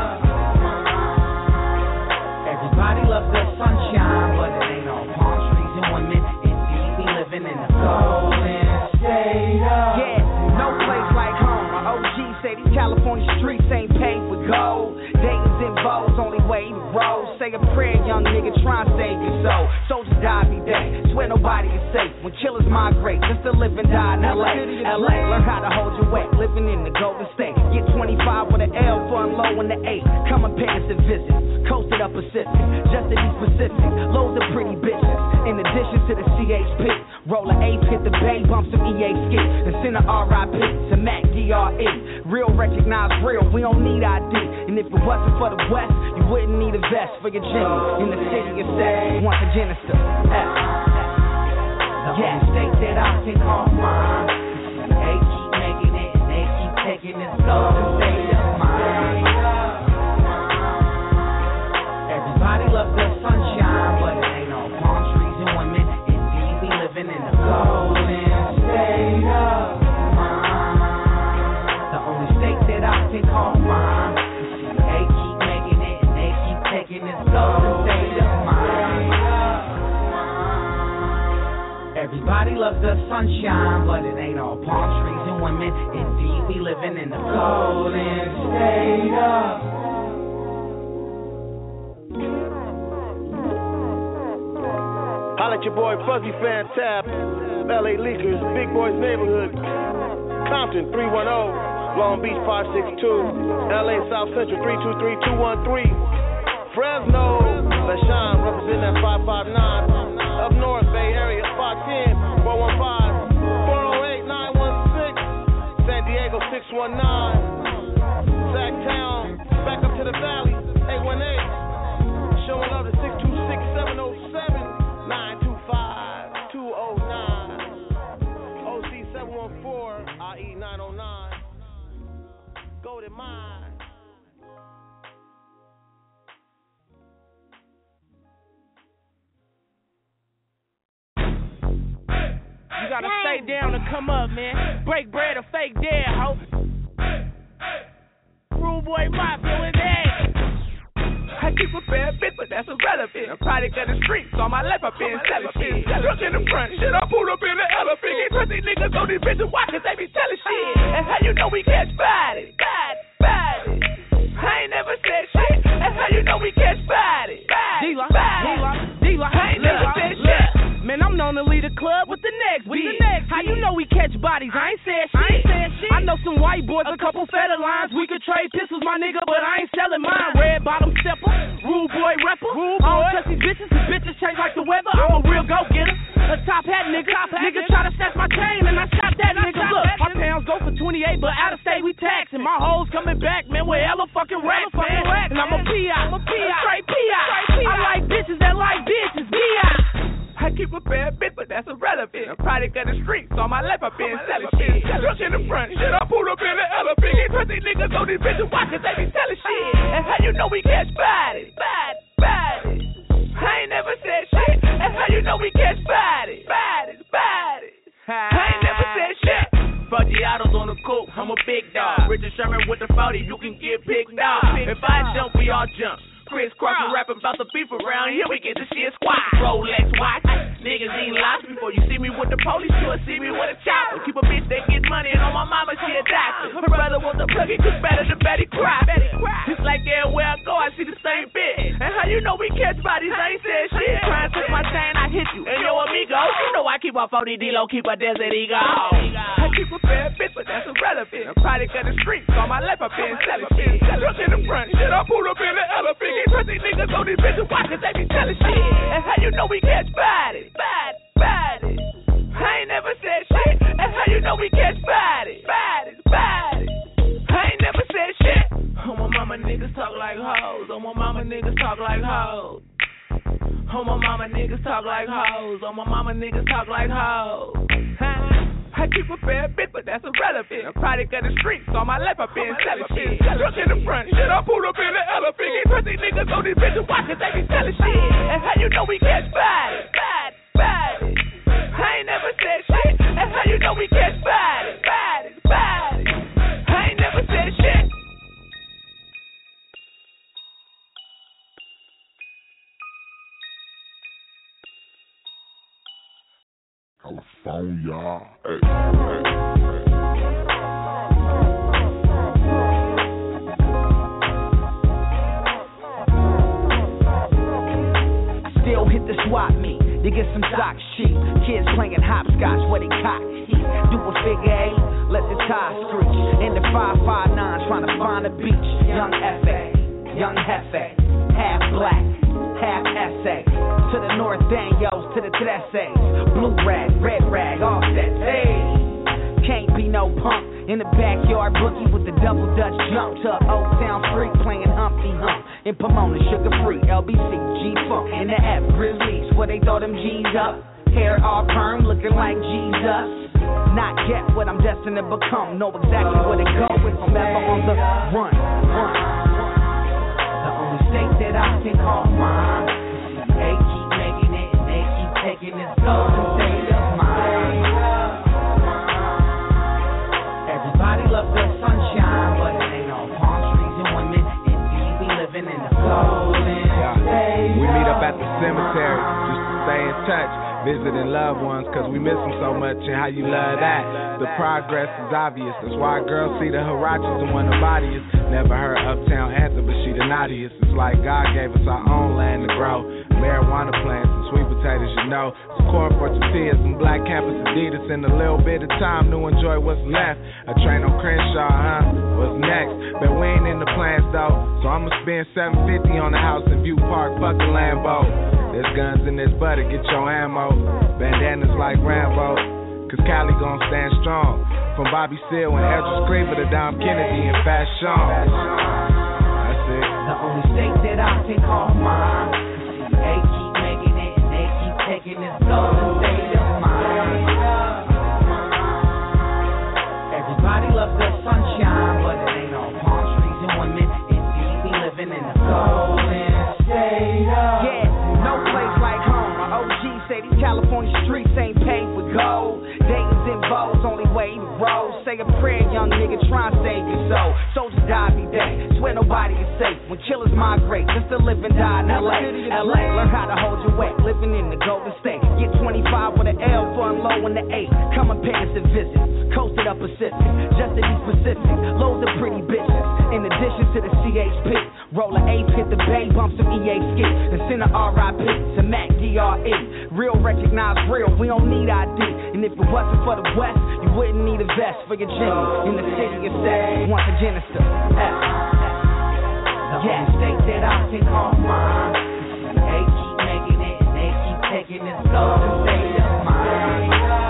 Everybody loves the sunshine, but it ain't all palm trees and women. Indeed, we living in the golden state of yeah. No place like home. My O G say these California streets ain't paved with gold. Dayton's in Vogue's only way to roll. Say a prayer, young nigga, try and save your soul. Soldiers die every day, swear nobody is safe. When killers migrate, just to live and die in L A. L A, learn how to hold your weight, living in the Golden State. Get twenty-five with an L for low in the eight. Come and pay us a visit. Coasted up Pacific, just to be specific. Loads of pretty bitches, in addition to the C H P. Roll an eighth, hit the bay, bump some E A ski. And send a R I P to Mac D R E. Real recognize real, we don't need I D. And if it wasn't for the West, you wouldn't need a vest for your Jimmy. In the city of sex, once again it's the F. The yeah. only state that I can call mine. They keep making it and they keep taking this golden state of mine. Everybody loves the sunshine, but it ain't all palm trees and women. Indeed, we living in the golden state of mine. The only state that I can call mine. They keep making it and they keep taking this golden state of mine. Everybody loves the sunshine, but it ain't all palm trees and women. Indeed, we living in the golden state of Holla at your boy Fuzzy Fan Tab, L A Leakers, Big Boys Neighborhood, Compton three one zero, Long Beach five six two, L A South Central three two three two one three, Fresno, LaShawn representing that five five nine, up north Bay Area five ten, four one five, four oh eight nine one six, San Diego six one nine, Sacktown, back up to the valley, eight one eight, showing love to six two six seven oh seven. nine two five two oh nine O C seven one four I E nine oh nine Golden Mine. You gotta stay down and come up, man. Break bread or fake dead, ho. Rude boy Mafia in there. I I keep a bad bitch, but that's irrelevant. I'm product of the streets, on my left, I've been selling shit. Look in the front, shit, I pulled up in the elephant. Can't trust these niggas on these bitches, why? Cause they be telling shit. And how you know we catch bodies? Bad, bad. I ain't never said shit. That's how you know we catch bodies. D-Lock, D-Lock, D-Lock. I ain't never said shit. Man, I'm known to lead a club with the next beat. The next How you know we catch bodies? I ain't said shit. I ain't said shit. I know some white boys, a couple feta lines. We could trade pistols, my nigga, but I ain't selling mine. Red bottom stepper, rude boy rapper. Rude boy. I don't trust these bitches, these bitches change like the weather. I'm a real go-getter, a top hat nigga. Top hat nigga try to snatch my chain and I shot that nigga. Look, my pounds go for twenty-eight, but out of state we taxing. My hoes coming back, man, with hella fucking racks, man. And I'm a P I, I'm a P I, straight P I. I like bitches that like bitches, B I. I keep a bad bitch, but that's irrelevant. I'm product of the streets, on my left, I've been selling shit. Look in the front, shit, I pulled up in the elephant. Can't trust these niggas on these bitches, why? Cause they be selling shit. And how you know we catch bodies? Bad, bad. I ain't never said shit. And how you know we catch bodies? Bodies, bodies. I ain't never said shit. Foggiatos on the coupe, I'm a big dog. Richard Sherman with the forty, you can get picked off. If I jump, we all jump. Chris Cross rapping about the beef around here, we get the shit squad. Rolex watch, niggas eat lots before you see me with the police, you'll see me with a chopper. Keep a bitch that get money and on my mama, she a doctor. Her brother wants to plug it, cause better than Betty Crocker. Just like everywhere I go, I see the same bitch. And how you know we catch bodies, I ain't said shit. Try and touch my chain, I hit you. And yo, amigo, you know I keep a forty D-Lo, keep a Desert Eagle. I keep a bad bitch, but that's irrelevant. I'm product of the streets, on my left, I've been selling shit. Look in the front, shit, I pulled up in the elephant. Can't trust these niggas on these bitches, why? Cause they be telling shit. And how you know we catch bodies? Bad, bodies. I ain't never said shit. And how you know we catch bodies? Bodies, bodies. I ain't never said shit. Oh, my mama niggas talk like hoes. Oh, my mama niggas talk like hoes. Oh, my mama niggas talk like hoes. Oh, my mama niggas talk like hoes. I keep a bad bitch, but that's irrelevant. I'm product of the streets, on my left, I've been selling shit. Look in the front, shit, I pulled up in the elephant. Can't trust these niggas on these bitches, why? Cause they be selling shit. And how you know we catch bodies? Bad, bodies. I ain't never said shit. And how you know we catch bodies? Bodies, bodies. I ain't never said shit. California, hey, hey, hey. Still hit the swap meet to get some sock sheep. Kids playing hopscotch where they cock heat. Do a figure eight, let the tie screech. In the five five nine trying to find a beach. Young F A, young Hefe, half black, half essay. To the North Daniels, to the Tresses. Blue rag, red rag, offset, hey. Can't be no punk. In the backyard bookie with the double dutch jump to Old Town Freak playing Humpty Hump. In Pomona, sugar free, L B C, G-Funk. In the F, Grizzlies, where they throw them G's up. Hair all perm, looking like Jesus. Not yet what I'm destined to become. Know exactly where to go if I'm ever on the run. run. The only state that I can call mine. They keep making it and they keep taking this golden state of mine. Everybody loves the sunshine, but it ain't all palm trees and women. Indeed, we living in the golden state. We meet up at the cemetery just to stay in touch. Visiting loved ones, cause we miss them so much, and how you love that. The progress is obvious, that's why girls see the Hirachis and want to body us. Never heard Uptown Anthem, but she the naughtiest. It's like God gave us our own land to grow. Marijuana plants and sweet potatoes, you know. Some corn for tortillas, some black campus Adidas, and a little bit of time to enjoy what's left. A train on Crenshaw, huh? What's next? Bet we ain't in the plans though, so I'ma spend seven fifty on the house in View Park, fuck the Lambo. There's guns in this butter, get your ammo. Bandanas like Rambo, cause Cali gon' stand strong. From Bobby Seale and Edris Cleaver to Dom Kennedy and Fast Sean. That's it. The only state that I can call mine. Cause they keep making it and they keep taking this golden state of mine. Everybody loves the sunshine, but it ain't all palm trees and women. Indeed, we living in the golden state of yeah. No place like home. My O G say these California streets ain't paved with gold. Dayton's in Bows, only way with rolls. Say a prayer, young nigga, try and save your soul. Soldiers die every day, swear nobody is safe. When killers migrate, just to live and die in L A. L A, learn how to hold your weight, living in the Golden State. Get twenty-five with an L for low in the eight. Come and pay us a visit. Coasted up Pacific, just to be specific. Loads of pretty bitches, in addition to the C H P. Roll an eighth, hit the bay, bump some E A ski. And send a R I P to Mac D R E. Real recognize real, we don't need I D. And if it wasn't for the West, you wouldn't need a vest for your Jimmy. In the city of sex, once a Genesis. F. The yeah. State that I can call mine. They keep making it, they keep taking it slow to state of mind.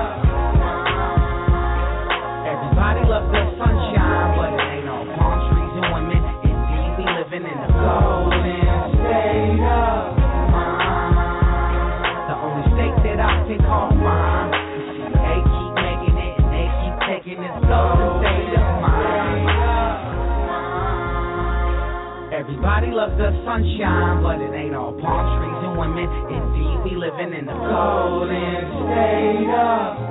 Everybody loves the sunshine, but it ain't no palm trees and women. Indeed, we living in the golden state of mind. The only state that I can call mine. They keep making it, they keep taking it slow to state of mind. Everybody loves the sunshine, but it ain't all palm trees and women. Indeed, we living in the golden state of.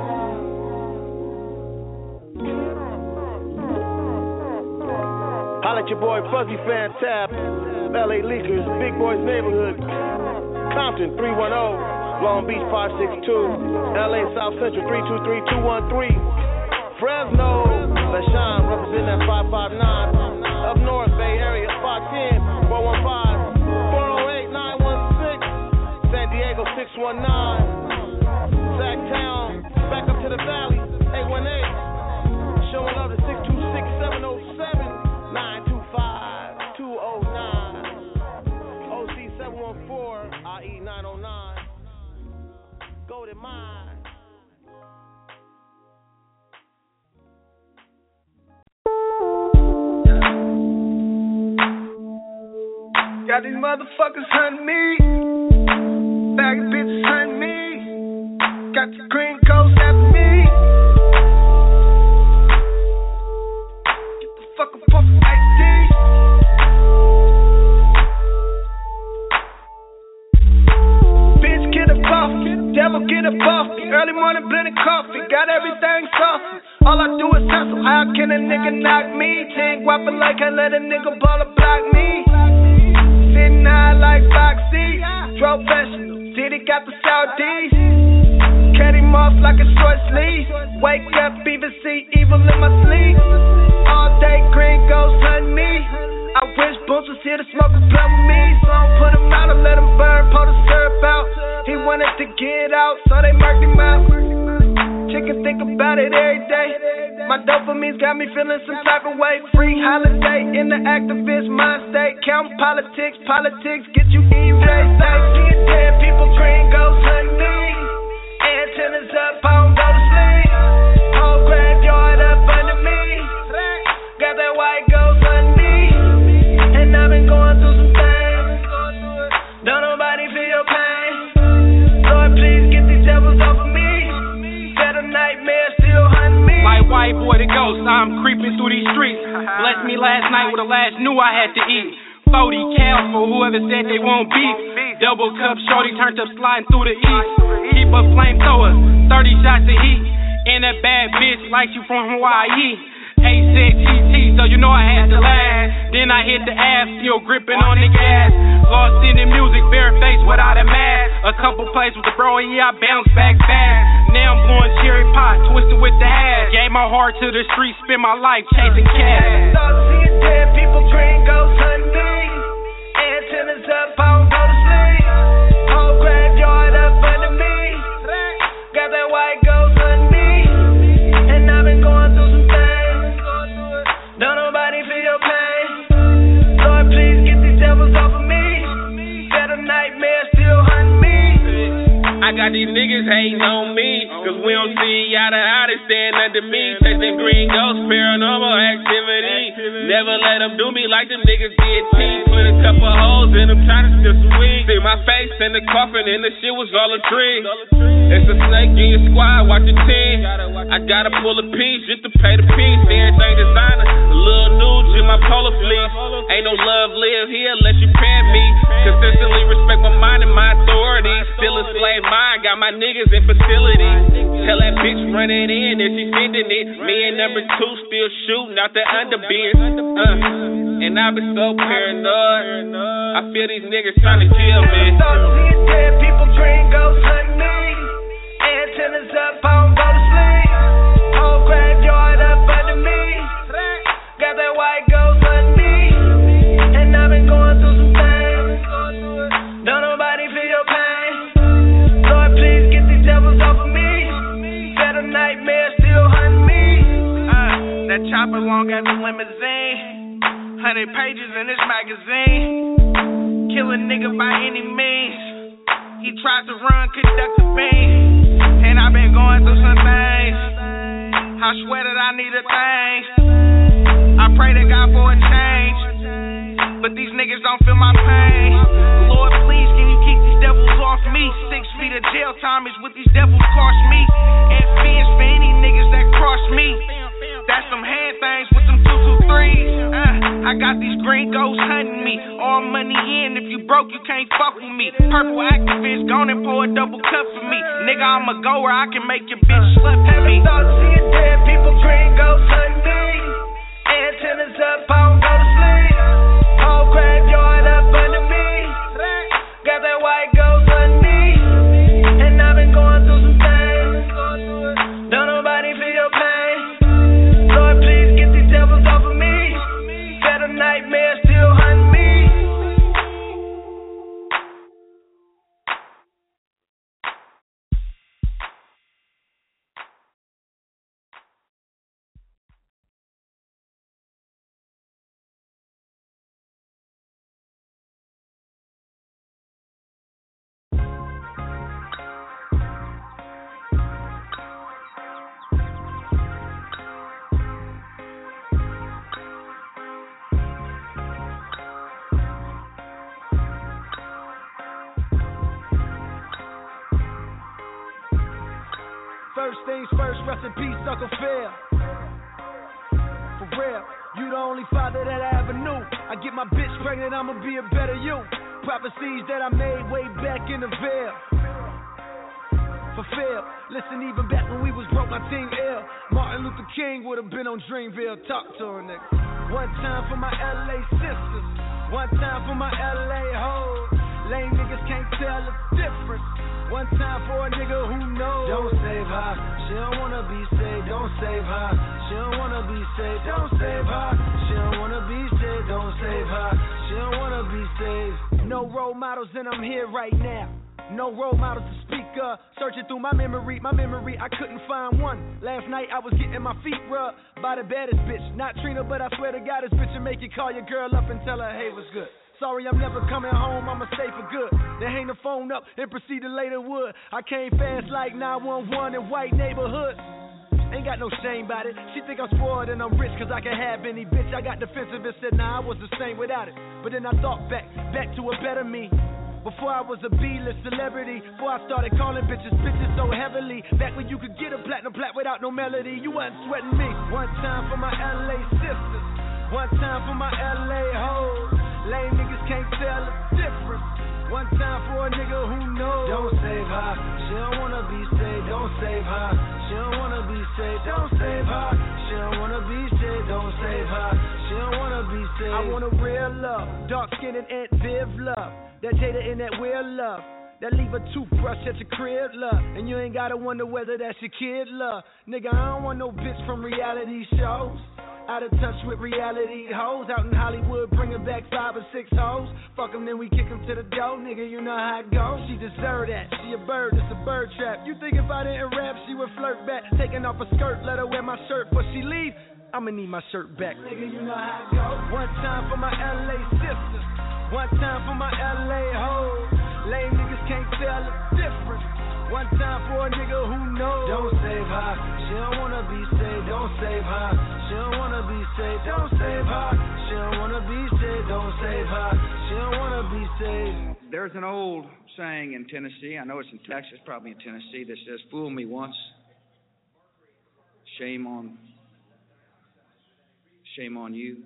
Holla at your boy Fuzzy Fan Tab, L A Leakers, Big Boys Neighborhood, Compton three one zero, Long Beach five six two, L A South Central three two three two one three, Fresno, LaShawn representing that five five nine, up north Bay Area five ten four one five four oh eight nine one six, San Diego six one nine, Sacktown, back up to the valley eight one eight, showing love to six two six seven oh seven. nine two five two oh nine O C seven one four I E nine oh nine Golden Mine. Got these motherfuckers hunting me. Bag of bitches hunting me. Got the green coast after me. Get the fuck up off the I D. Bitch, get up off me. Devil, get up off me. Early morning blending coffee. Got everything soft. All I do is hustle. How can a nigga knock me? Tank whopping like I let a nigga baller block me. Sitting high like Foxy. Professional. City got the Southeast. Cut him off like a short sleeve. Wake up, even see evil in my sleep. All day green ghosts hunt me. I wish Boots was here to smoke a blunt with me. So I put him out and let him burn, pour the syrup out. He wanted to get out, so they murked him out. Chicken think about it every day. My dopamine's got me feeling some type of way. Free holiday in the activist mind state. Counting politics, politics get you erased. I see dead people, green ghosts hunt me. Antennas up, I don't go to sleep. Whole graveyard up under me. Got that white ghost under me. And I've been going through some things. Don't nobody feel your pain. Lord, please get these devils off of me. Set a nightmare still hunting me. Like white boy the ghost, I'm creeping through these streets. Blessed me last night with the last knew I had to eat. forty cal for whoever said they won't beef. Double cup shorty turned up sliding through the east. Keep a flamethrower, thirty shots of heat. And that bad bitch like you from Hawaii. A said T T, so you know I had to laugh. Then I hit the ass, still gripping on the gas. Lost in the music, bare face without a mask. A couple plays with the bro, and yeah, I bounced back fast. Now I'm blowing cherry pie, twisted with the hash. Gave my heart to the streets, spent my life chasing cash. Start seeing dead people, green ghosts hunt me. Antennas up, I don't go to sleep. Whole graveyard up under me. Got that white ghost hunt me. And I've been going through some things. Don't nobody feel your pain. Lord, please get these devils off of me. Set a nightmare still hunt me. I got these niggas hating on me, cause we don't see y'all the hottest stand under me. Chasing green ghosts, paranormal activity. Never let them do me like them niggas did T. Put a couple holes in them, trying to steal some weed. See my face in the coffin and the shit was all a tree. It's a snake in your squad, watch your team. I gotta pull a piece just to pay the piece. Everything designer, a little nude in my polar fleece. Ain't no love live here unless you pay me. Consistently respect my mind and my authority. Still a slave mind, got my niggas in facilities. Tell that bitch run it in if she sending it. Me and number two still shooting out the underbeard. Uh, and I've been so paranoid. I feel these niggas trying to kill me. Dead people dream ghosts hunt me. Antennas up, I don't go to sleep. Whole graveyard up under me. Got that white ghost hunt me. And I've been going through some things. Don't nobody feel your pain. Lord, please get these devils off of me. Better nightmare still hunt me. Uh, that chopper long as a limousine. Hundred pages in this magazine. Kill a nigga by any means. He tried to run, conduct a beam. And I've been going through some things. I swear that I need a thing. I pray to God for a change. But these niggas don't feel my pain. Lord, please, can you keep these devils off me? Six feet of jail time is what these devils cost me. And fears for any niggas that cross me. That's some hand things with them two two threes. Uh, I got these green ghosts hunting me. All money in, if you broke, you can't fuck with me. Purple activists, gone and pour a double cup for me. Nigga, I'm a goer, I can make your bitch slut for me. Thoughts seeing dead people, green ghosts hunting me. Antennas up, I don't go to sleep. Whole graveyard up under me. Got that white ghost hunting me. And I've been going through some things. Don't nobody feel your pain. Lord, please get these devils off of me. Better nightmare still hunt me. First things first, rest in peace, Uncle Phil. For real, you the only father that I ever knew. I get my bitch pregnant, I'ma be a better you. Prophecies that I made way back in the veil. Fulfill. Listen, even back when we was broke, my team ill. Martin Luther King would've been on Dreamville. Talk to her, nigga. One time for my L A sisters. One time for my L A hoes. Lame niggas can't tell the difference. One time for a nigga who knows. Don't save her. She don't wanna be saved. Don't save her. She don't wanna be saved. Don't save her. She don't wanna be saved. Don't save her. She don't wanna be saved. No role models and I'm here right now. No role models to speak of. Searching through my memory, my memory, I couldn't find one. Last night I was getting my feet rubbed by the baddest bitch. Not Trina, but I swear to God, this bitch will make you call your girl up and tell her, hey, what's good? Sorry, I'm never coming home, I'ma stay for good. Then hang the phone up and proceed to lay the wood. I came fast like nine one one in white neighborhoods. Ain't got no shame about it. She think I'm spoiled and I'm rich cause I can have any bitch. I got defensive and said, nah, I was the same without it. But then I thought back, back to a better me. Before I was a B-list celebrity. Before I started calling bitches, bitches so heavily. Back when you could get a platinum plat without no melody. You wasn't sweating me. One time for my L A sisters. One time for my L A hoes. Lame niggas can't tell the difference. One time for a nigga who knows. Don't save her. She don't wanna be saved. Don't save her. She don't wanna be saved. Don't save her. She don't wanna be saved. Don't save her. She don't wanna be saved. I want a real love. Dark skinned and Aunt Viv love. That Jada and that Will love. That leave a toothbrush at your crib love. And you ain't gotta wonder whether that's your kid love. Nigga, I don't want no bitch from reality shows. Out of touch with reality hoes. Out in Hollywood bringing back five or six hoes. Fuck them, then we kick them to the door. Nigga, you know how it goes. She deserve that. She a bird, it's a bird trap. You think if I didn't rap, she would flirt back. Taking off her skirt, let her wear my shirt. But she leave, I'ma need my shirt back. Nigga, you know how it goes. One time for my L A sisters. One time for my L A hoes. Lame niggas can't tell the difference. One time for a nigga who knows. Don't save her. She don't wanna be saved. Don't save her. She don't wanna be saved. Don't save her. there's an old saying in Tennessee, I know it's in Texas, probably in Tennessee, that says, fool me once, shame on, shame on you.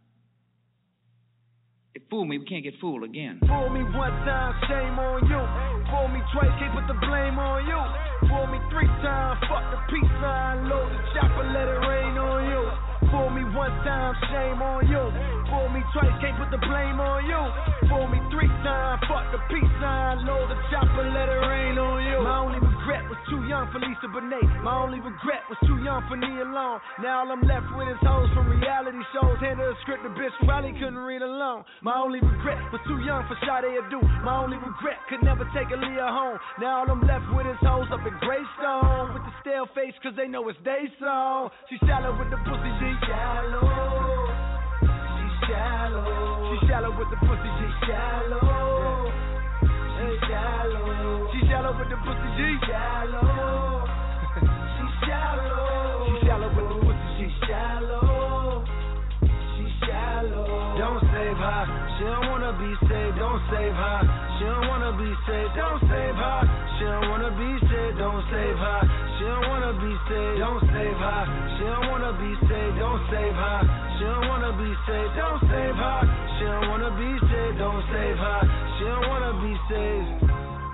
If fool me, we can't get fooled again. Fool me one time, shame on you. Fool me twice, can't put the blame on you. Fool me three times, fuck the peace sign, load the chopper, let it rain on you. Fool me one time, shame on you. Fool me twice, can't put the blame on you. Fool me three times, fuck the peace sign, load the chopper, let it rain on you. My only regret was too young for Lisa Bonet. My only regret was too young for Nia Long. Now all I'm left with is hoes from reality shows. Handed a script the bitch probably couldn't read alone. My only regret was too young for Sade Adu. My only regret could never take Aaliyah home. Now all I'm left with is hoes up in Greystone with the stale face cause they know it's they song. She shallow with the pussy, she shallow. She shallow. She shallow with the pussy, she shallow. She shallow. She shallow with the pussy, she shallow. She shallow. She shallow with the pussy, she shallow. She shallow. Don't save her. She don't wanna be saved. Don't save her. She don't wanna be saved. Don't save her. She don't wanna be saved. Don't save her. She don't wanna be saved. Don't save her. She don't wanna be saved. Don't save her. She don't wanna be saved. Don't save her. She don't wanna be saved. Don't save her. She don't wanna be saved.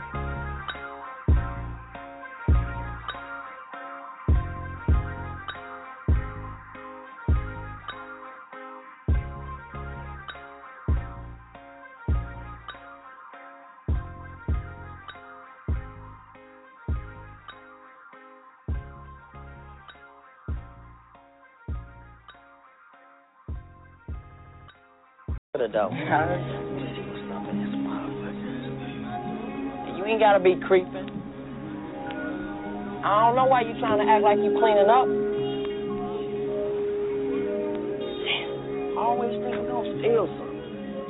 Though. You ain't gotta be creeping. I don't know why you trying to act like you cleaning up. Damn, I always think you gonna steal something.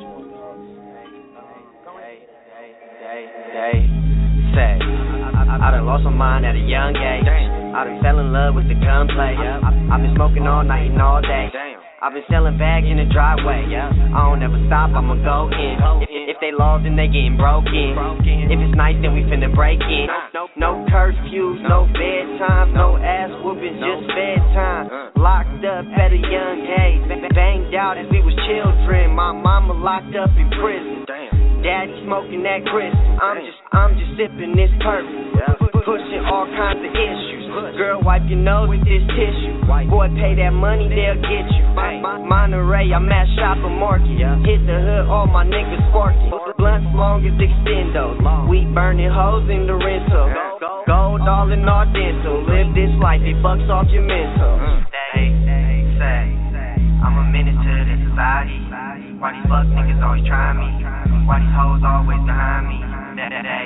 Day, day, say, I, I, I done lost my mind at a young age. I done fell in love with the gunplay. I, I've been smoking all night and all day. I've been selling bags in the driveway. I don't ever stop, I'ma go in. If, if they lost, then they getting broken. If it's nice, then we finna break in. No curfews, no bedtime, no ass whoopings, just bedtime. Locked up at a young age, banged out as we was children. My mama locked up in prison. Daddy smoking that crystal. I'm just, I'm just sipping this purple. Pushing all kinds of issues. Girl, wipe your nose with this tissue. Boy, pay that money, they'll get you. Monterey, I'm at Shopper Market. Hit the hood, all my niggas sparking. Blunts long as extendos. We burning hoes in the rental. Gold all in our dental. Live this life, it bucks off your mental. They say, I'm a menace to the society. Why these fuck niggas always try me? Why these hoes always behind me? They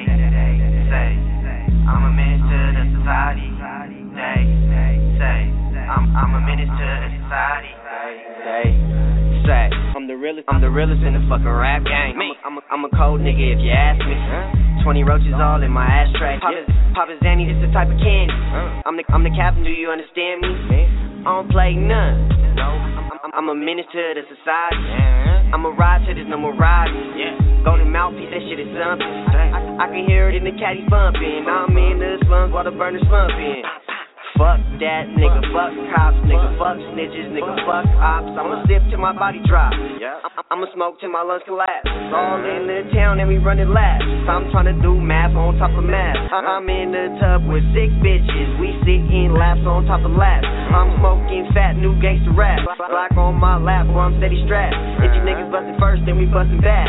say, I'm a menace to the society. They say, I'm, I'm a menace to the society. They say, I'm the realest, I'm the realest in the fucking rap game. I'm a, I'm a, I'm a cold nigga if you ask me. Twenty roaches all in my ashtray. Papa, Papa Zanny, this the type of candy. I'm the, I'm the captain. Do you understand me? I don't play none. I'm, I'm, I'm a menace to the society. I'm a ride to this, no more riding. Golden mouthpiece, that shit is something. I, I can hear it in the caddy bumping. I'm in the slums while the burners slumping. Fuck that, nigga, fuck cops, nigga, fuck snitches, nigga, fuck ops. I'ma sip till my body drops. I'ma smoke till my lungs collapse. All in the town and we running laps. I'm trying to do math on top of math. I'm in the tub with six bitches. We sit in laps on top of laps. I'm smoking fat new gangster rap. Block on my lap while I'm steady strapped. If you niggas bustin' first, then we bustin' back.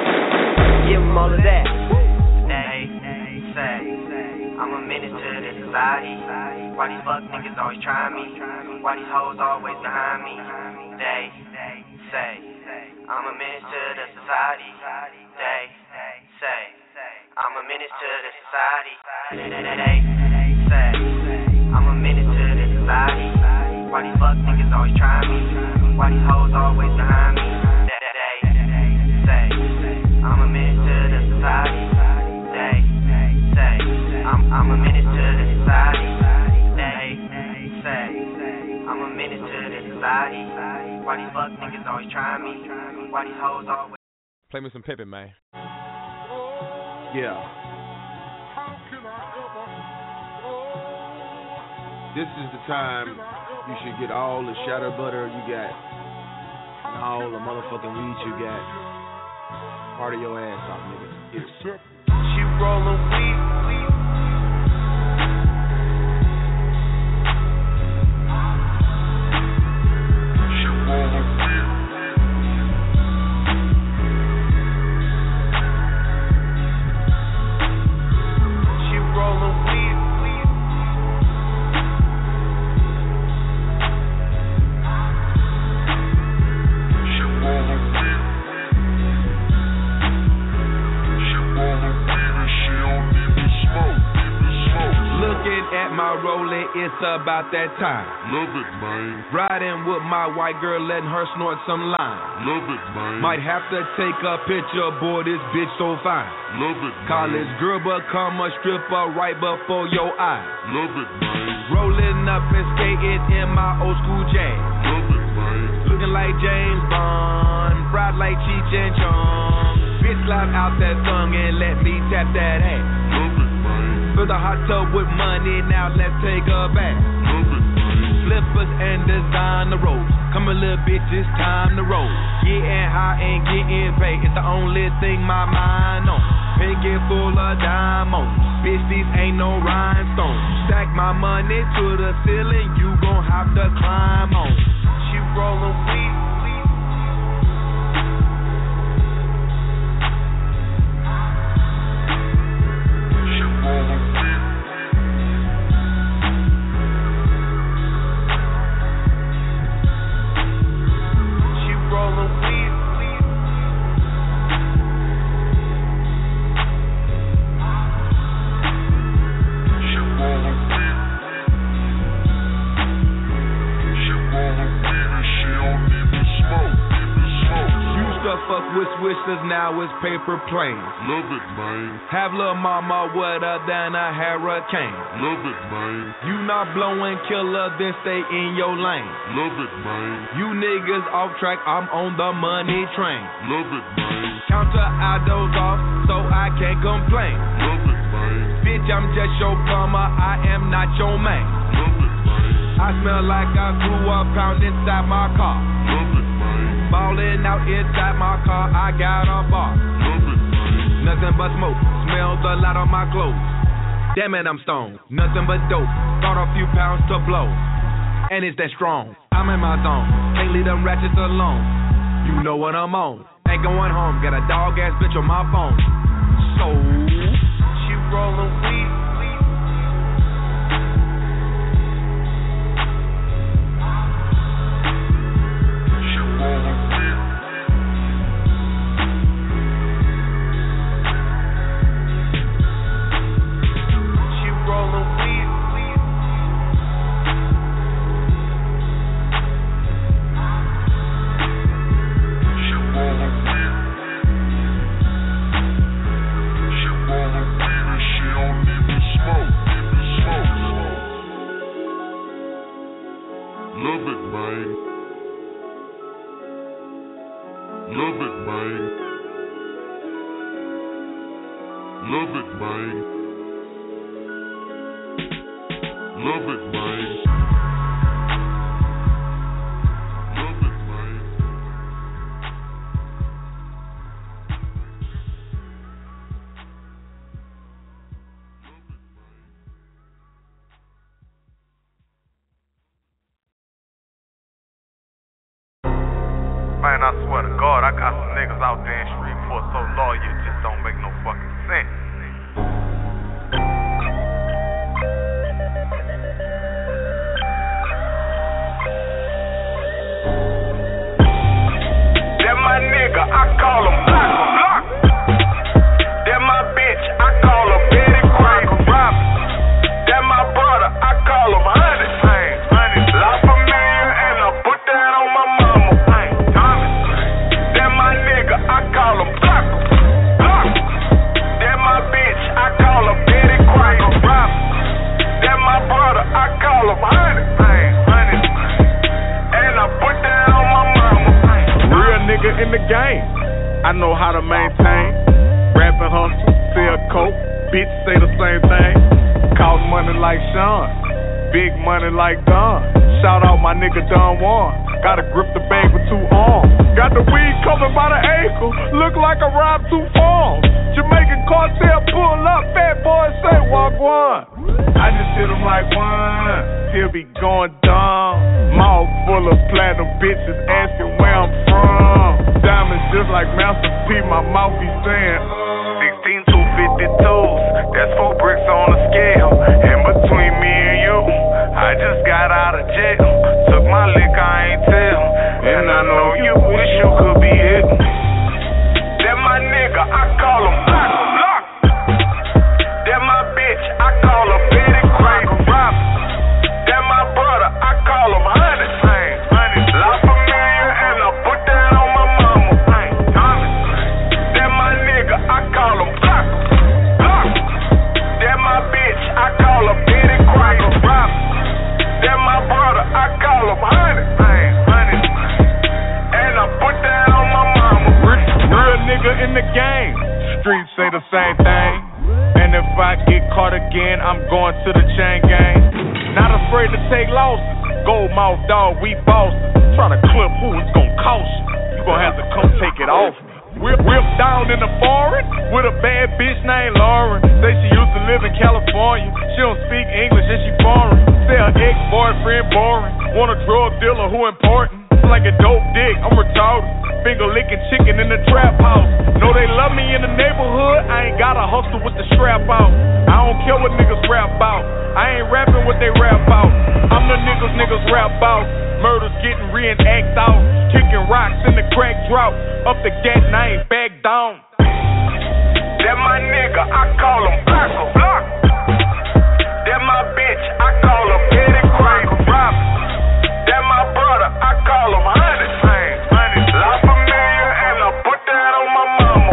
Give them all of that. They say, I'm a menace to the society. Why these fuck niggas always try me? Why these hoes always behind me? They say, I'm a menace to the society. They say, I'm a menace to the society. They say, I'm a menace to the society. Why these fuck niggas always try me? Why these hoes always behind me? They say, I'm a menace to the society. They say, I'm, I'm a menace to the society. I'm a menace to the society. Why these fuck niggas always try me? Why these hoes always... Play me some Pippin, man. Yeah. This is the time you should get all the shatter butter you got and all the motherfucking weed you got. Party your ass off, niggas. Yes. She rollin' weed, weed. She rollin' weed. She rollin' weed, weed. She rollin' weed. Looking at my rolling, it's about that time. Love it, man. Riding with my white girl, letting her snort some lime. Love it, man. Might have to take a picture, boy, this bitch so fine. Love it, man. College girl become a stripper right before your eyes. Love it, man. Rolling up and skating in my old school jag. Love it, man. Looking like James Bond, fried like Cheech and Chong. Bitch, slide out that tongue and let me tap that ass. Love it, man. Fill the hot tub with money, now let's take a bath. Love it, man. Slippers and design the road. Come a little bitch, it's time to roll. Getting high and getting paid, it's the only thing my mind on. Pinky full of diamonds, bitch, these ain't no rhinestones. Stack my money to the ceiling, you gon' have to climb on. She rollin' weed, weed. She rollin' weed. She rollin' weed, weed. She rollin' weed. She rollin' weed and she don't even smoke, even smoke. Used to fuck with switches, now it's paper planes. Love it, man. Have lil' mama wetter than a hurricane. Love it, man. You not blowing killer, then stay in your lane. Love it, man. You niggas off track, I'm on the money train. Love it, man. Counter I doze off, so I can't complain. Love it, man. Bitch, I'm just your plumber, I am not your man. Love it, man. I smell like I grew a pound inside my car. Love it, man. Ballin' out inside my car, I got a bar. Love it, man. Nothing but smoke, smells a lot on my clothes. Damn it, I'm stoned, nothing but dope. Got a few pounds to blow, and it's that strong. I'm in my zone, can't leave them ratchets alone. You know what I'm on, ain't going home. Got a dog ass bitch on my phone. So she rollin' weed, weed. She rollin' weed. She rollin' weed, weed. She rollin' weed. She rollin' weed and she don't even smoke, even smoke. Love it, man. Love it, man. Love it, man. Love it, man. Love it, man. Man, I swear to God, I got some niggas out there in Shreveport so loyal, it just don't make no fucking sense. That my nigga, I call him Block. Block. That my bitch, I call her Betty Crocker. Robin. That my brother, I call him Honey. Honey. La Familia, and I put that on my mama. That my nigga, I call him Block. Block. That my bitch, I call her Betty Crocker. Robin. That my brother, I call him Honey. Honey. And I put that on my mama. Real nigga in the game, I know how to maintain. Rap and hustle, sell coke, bitch say the same thing. Cost money like Sean, big money like Don. Shout out my nigga Don Juan. Gotta grip the bag with two arms. Got the weed coming by the ankle. Look like I robbed two farms. Jamaican cartel pull up, fat boy say walk one. I just hit him like one. He'll be going dumb. Mouth full of platinum bitches asking where I'm from. Diamonds just like Master P. My mouth be saying sixteen two fifty-twos. That's four bricks on the scale. In between me and you, I just got out of jail. Took my lick, I ain't tell. And I know you wish you could be it. That my nigga, I call him Block Block. That my bitch, I call her Betty Cracker Rob. That my brother, I call him Honey. Honey, La Familia, and I put that on my mama. That my nigga, I call him Block Block. That my bitch, I call her Betty Cracker Rob. That my brother, I call him Honey. Honey, and I put that on my mama. Real nigga in the game, streets say the same thing. And if I get caught again, I'm going to the chain gang. Not afraid to take losses. Gold mouth dog, we bosses. Try to clip who it's gonna cost you. You gonna have to come take it off me. Whip, whip down in the foreign with a bad bitch named Lauren. Say she used to live in California. She don't speak English and she foreign. Say her ex-boyfriend boring. Want a drug dealer who important. Like a dope dick, I'm retarded. Finger licking chicken in the trap house. Know they love me in the neighborhood. I ain't gotta hustle with the strap out. I don't care what niggas rap out. I ain't rapping what they rap out. I'm the niggas niggas rap out. Murders getting reenact out. Kicking rocks in the crack drought. Up the gate and I ain't back down. That my nigga, I call him Block Block. That my bitch, I call her Betty Cracker Rob. That my brother, I call him Honey. Honey, La Familia, and I put that on my mama.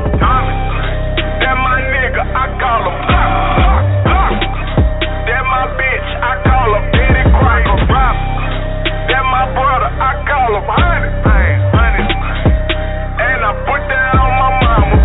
That my nigga, I call him Block Block Block. That my bitch, I call her Betty Cracker Rob. That my brother, I call him Honey. Honey, and I put that on my mama.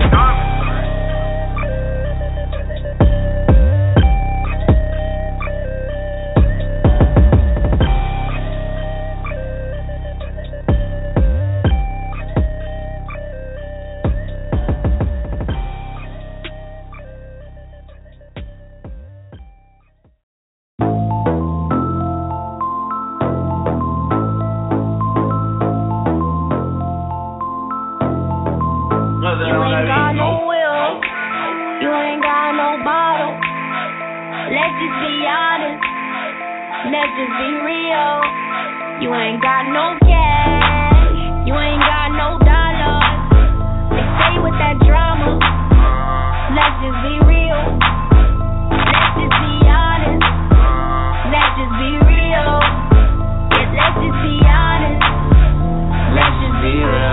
Let's just be real. You ain't got no cash. You ain't got no dollars. They stay with that drama. Let's just be real. Let's just be honest. Let's just be real. Yeah, let's just be honest. Let's just be real.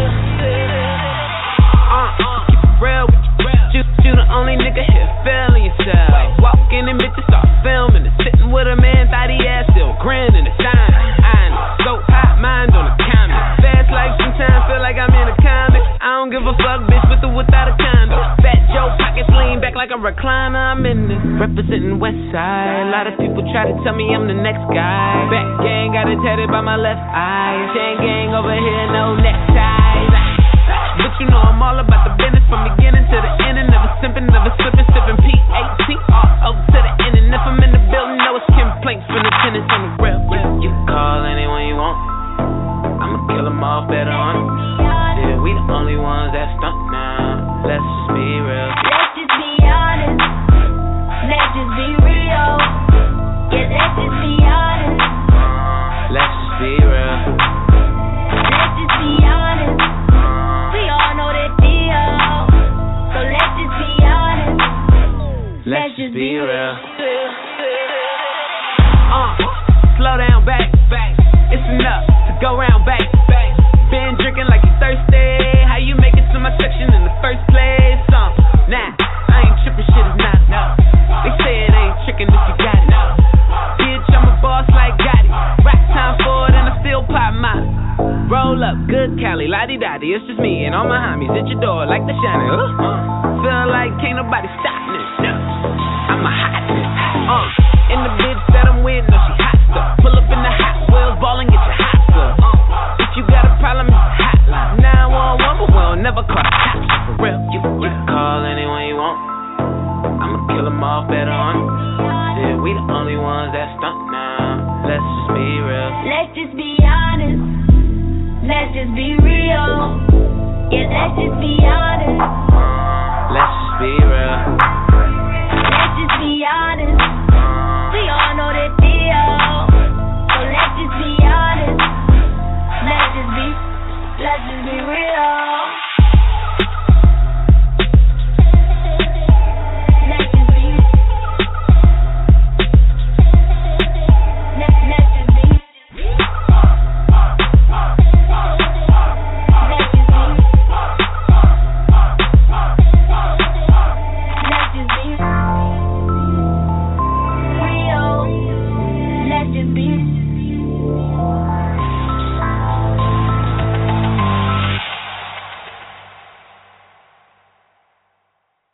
Uh, keep it real with you. You the only nigga here feeling yourself. Walk in and bitches start filming and sitting with a man, thought he ass still grinning and signing. I know, so hot, mind on the comment. Fast like sometimes feel like I'm in a comic. I don't give a fuck, bitch, with or without a condom. Fat Joe pockets lean back like a recliner. I'm in this representing West Side. A lot of people try to tell me I'm the next guy. Back gang got it tatted by my left eye. Chain gang over here, no neckties. But you know I'm all about the business from beginning to the end. And never simping, never slipping, sipping P A T R O to the end. And if I'm in the building, no, it's complaints from the tenants on the real. You, you can call anyone you want. I'ma kill them all better on them. Yeah, we the only ones that stunt now. Let's just be real. Let's just be honest. Let's just be real. Yeah, let's just be honest. Let's just be real. Let's just be honest. We all know the deal. So let's just be honest. Let's just be real. Uh, slow down, back, back. It's enough to go round back, back. Been drinking like you thirsty. How you make it to my section in the first place? Uh, nah, I ain't tripping, shit is not. No. They say it ain't tricking if you got it. No. Bitch, I'm a boss like Gotti. Rock time for it and I still pop mine. Roll up, good Cali, la-di-da-di. It's just me and all my homies at your door like the shiny. Uh, uh. feel like can't nobody stop me. I'm a hot bitch. Uh, and the bitch that I'm with, no, she hot stuff. Pull up in the Hot Wheels, ball and get your hot stuff. Uh, if you got a problem, it's a hotline. nine one one, but we'll never call the cops. For real, you, you can call anyone you want. I'ma kill them all better on. Yeah, we the only ones that stunt now. Let's just be real. Let's just be honest. Let's just be real. Yeah, let's just be honest. Let's just be real. Let's just be honest.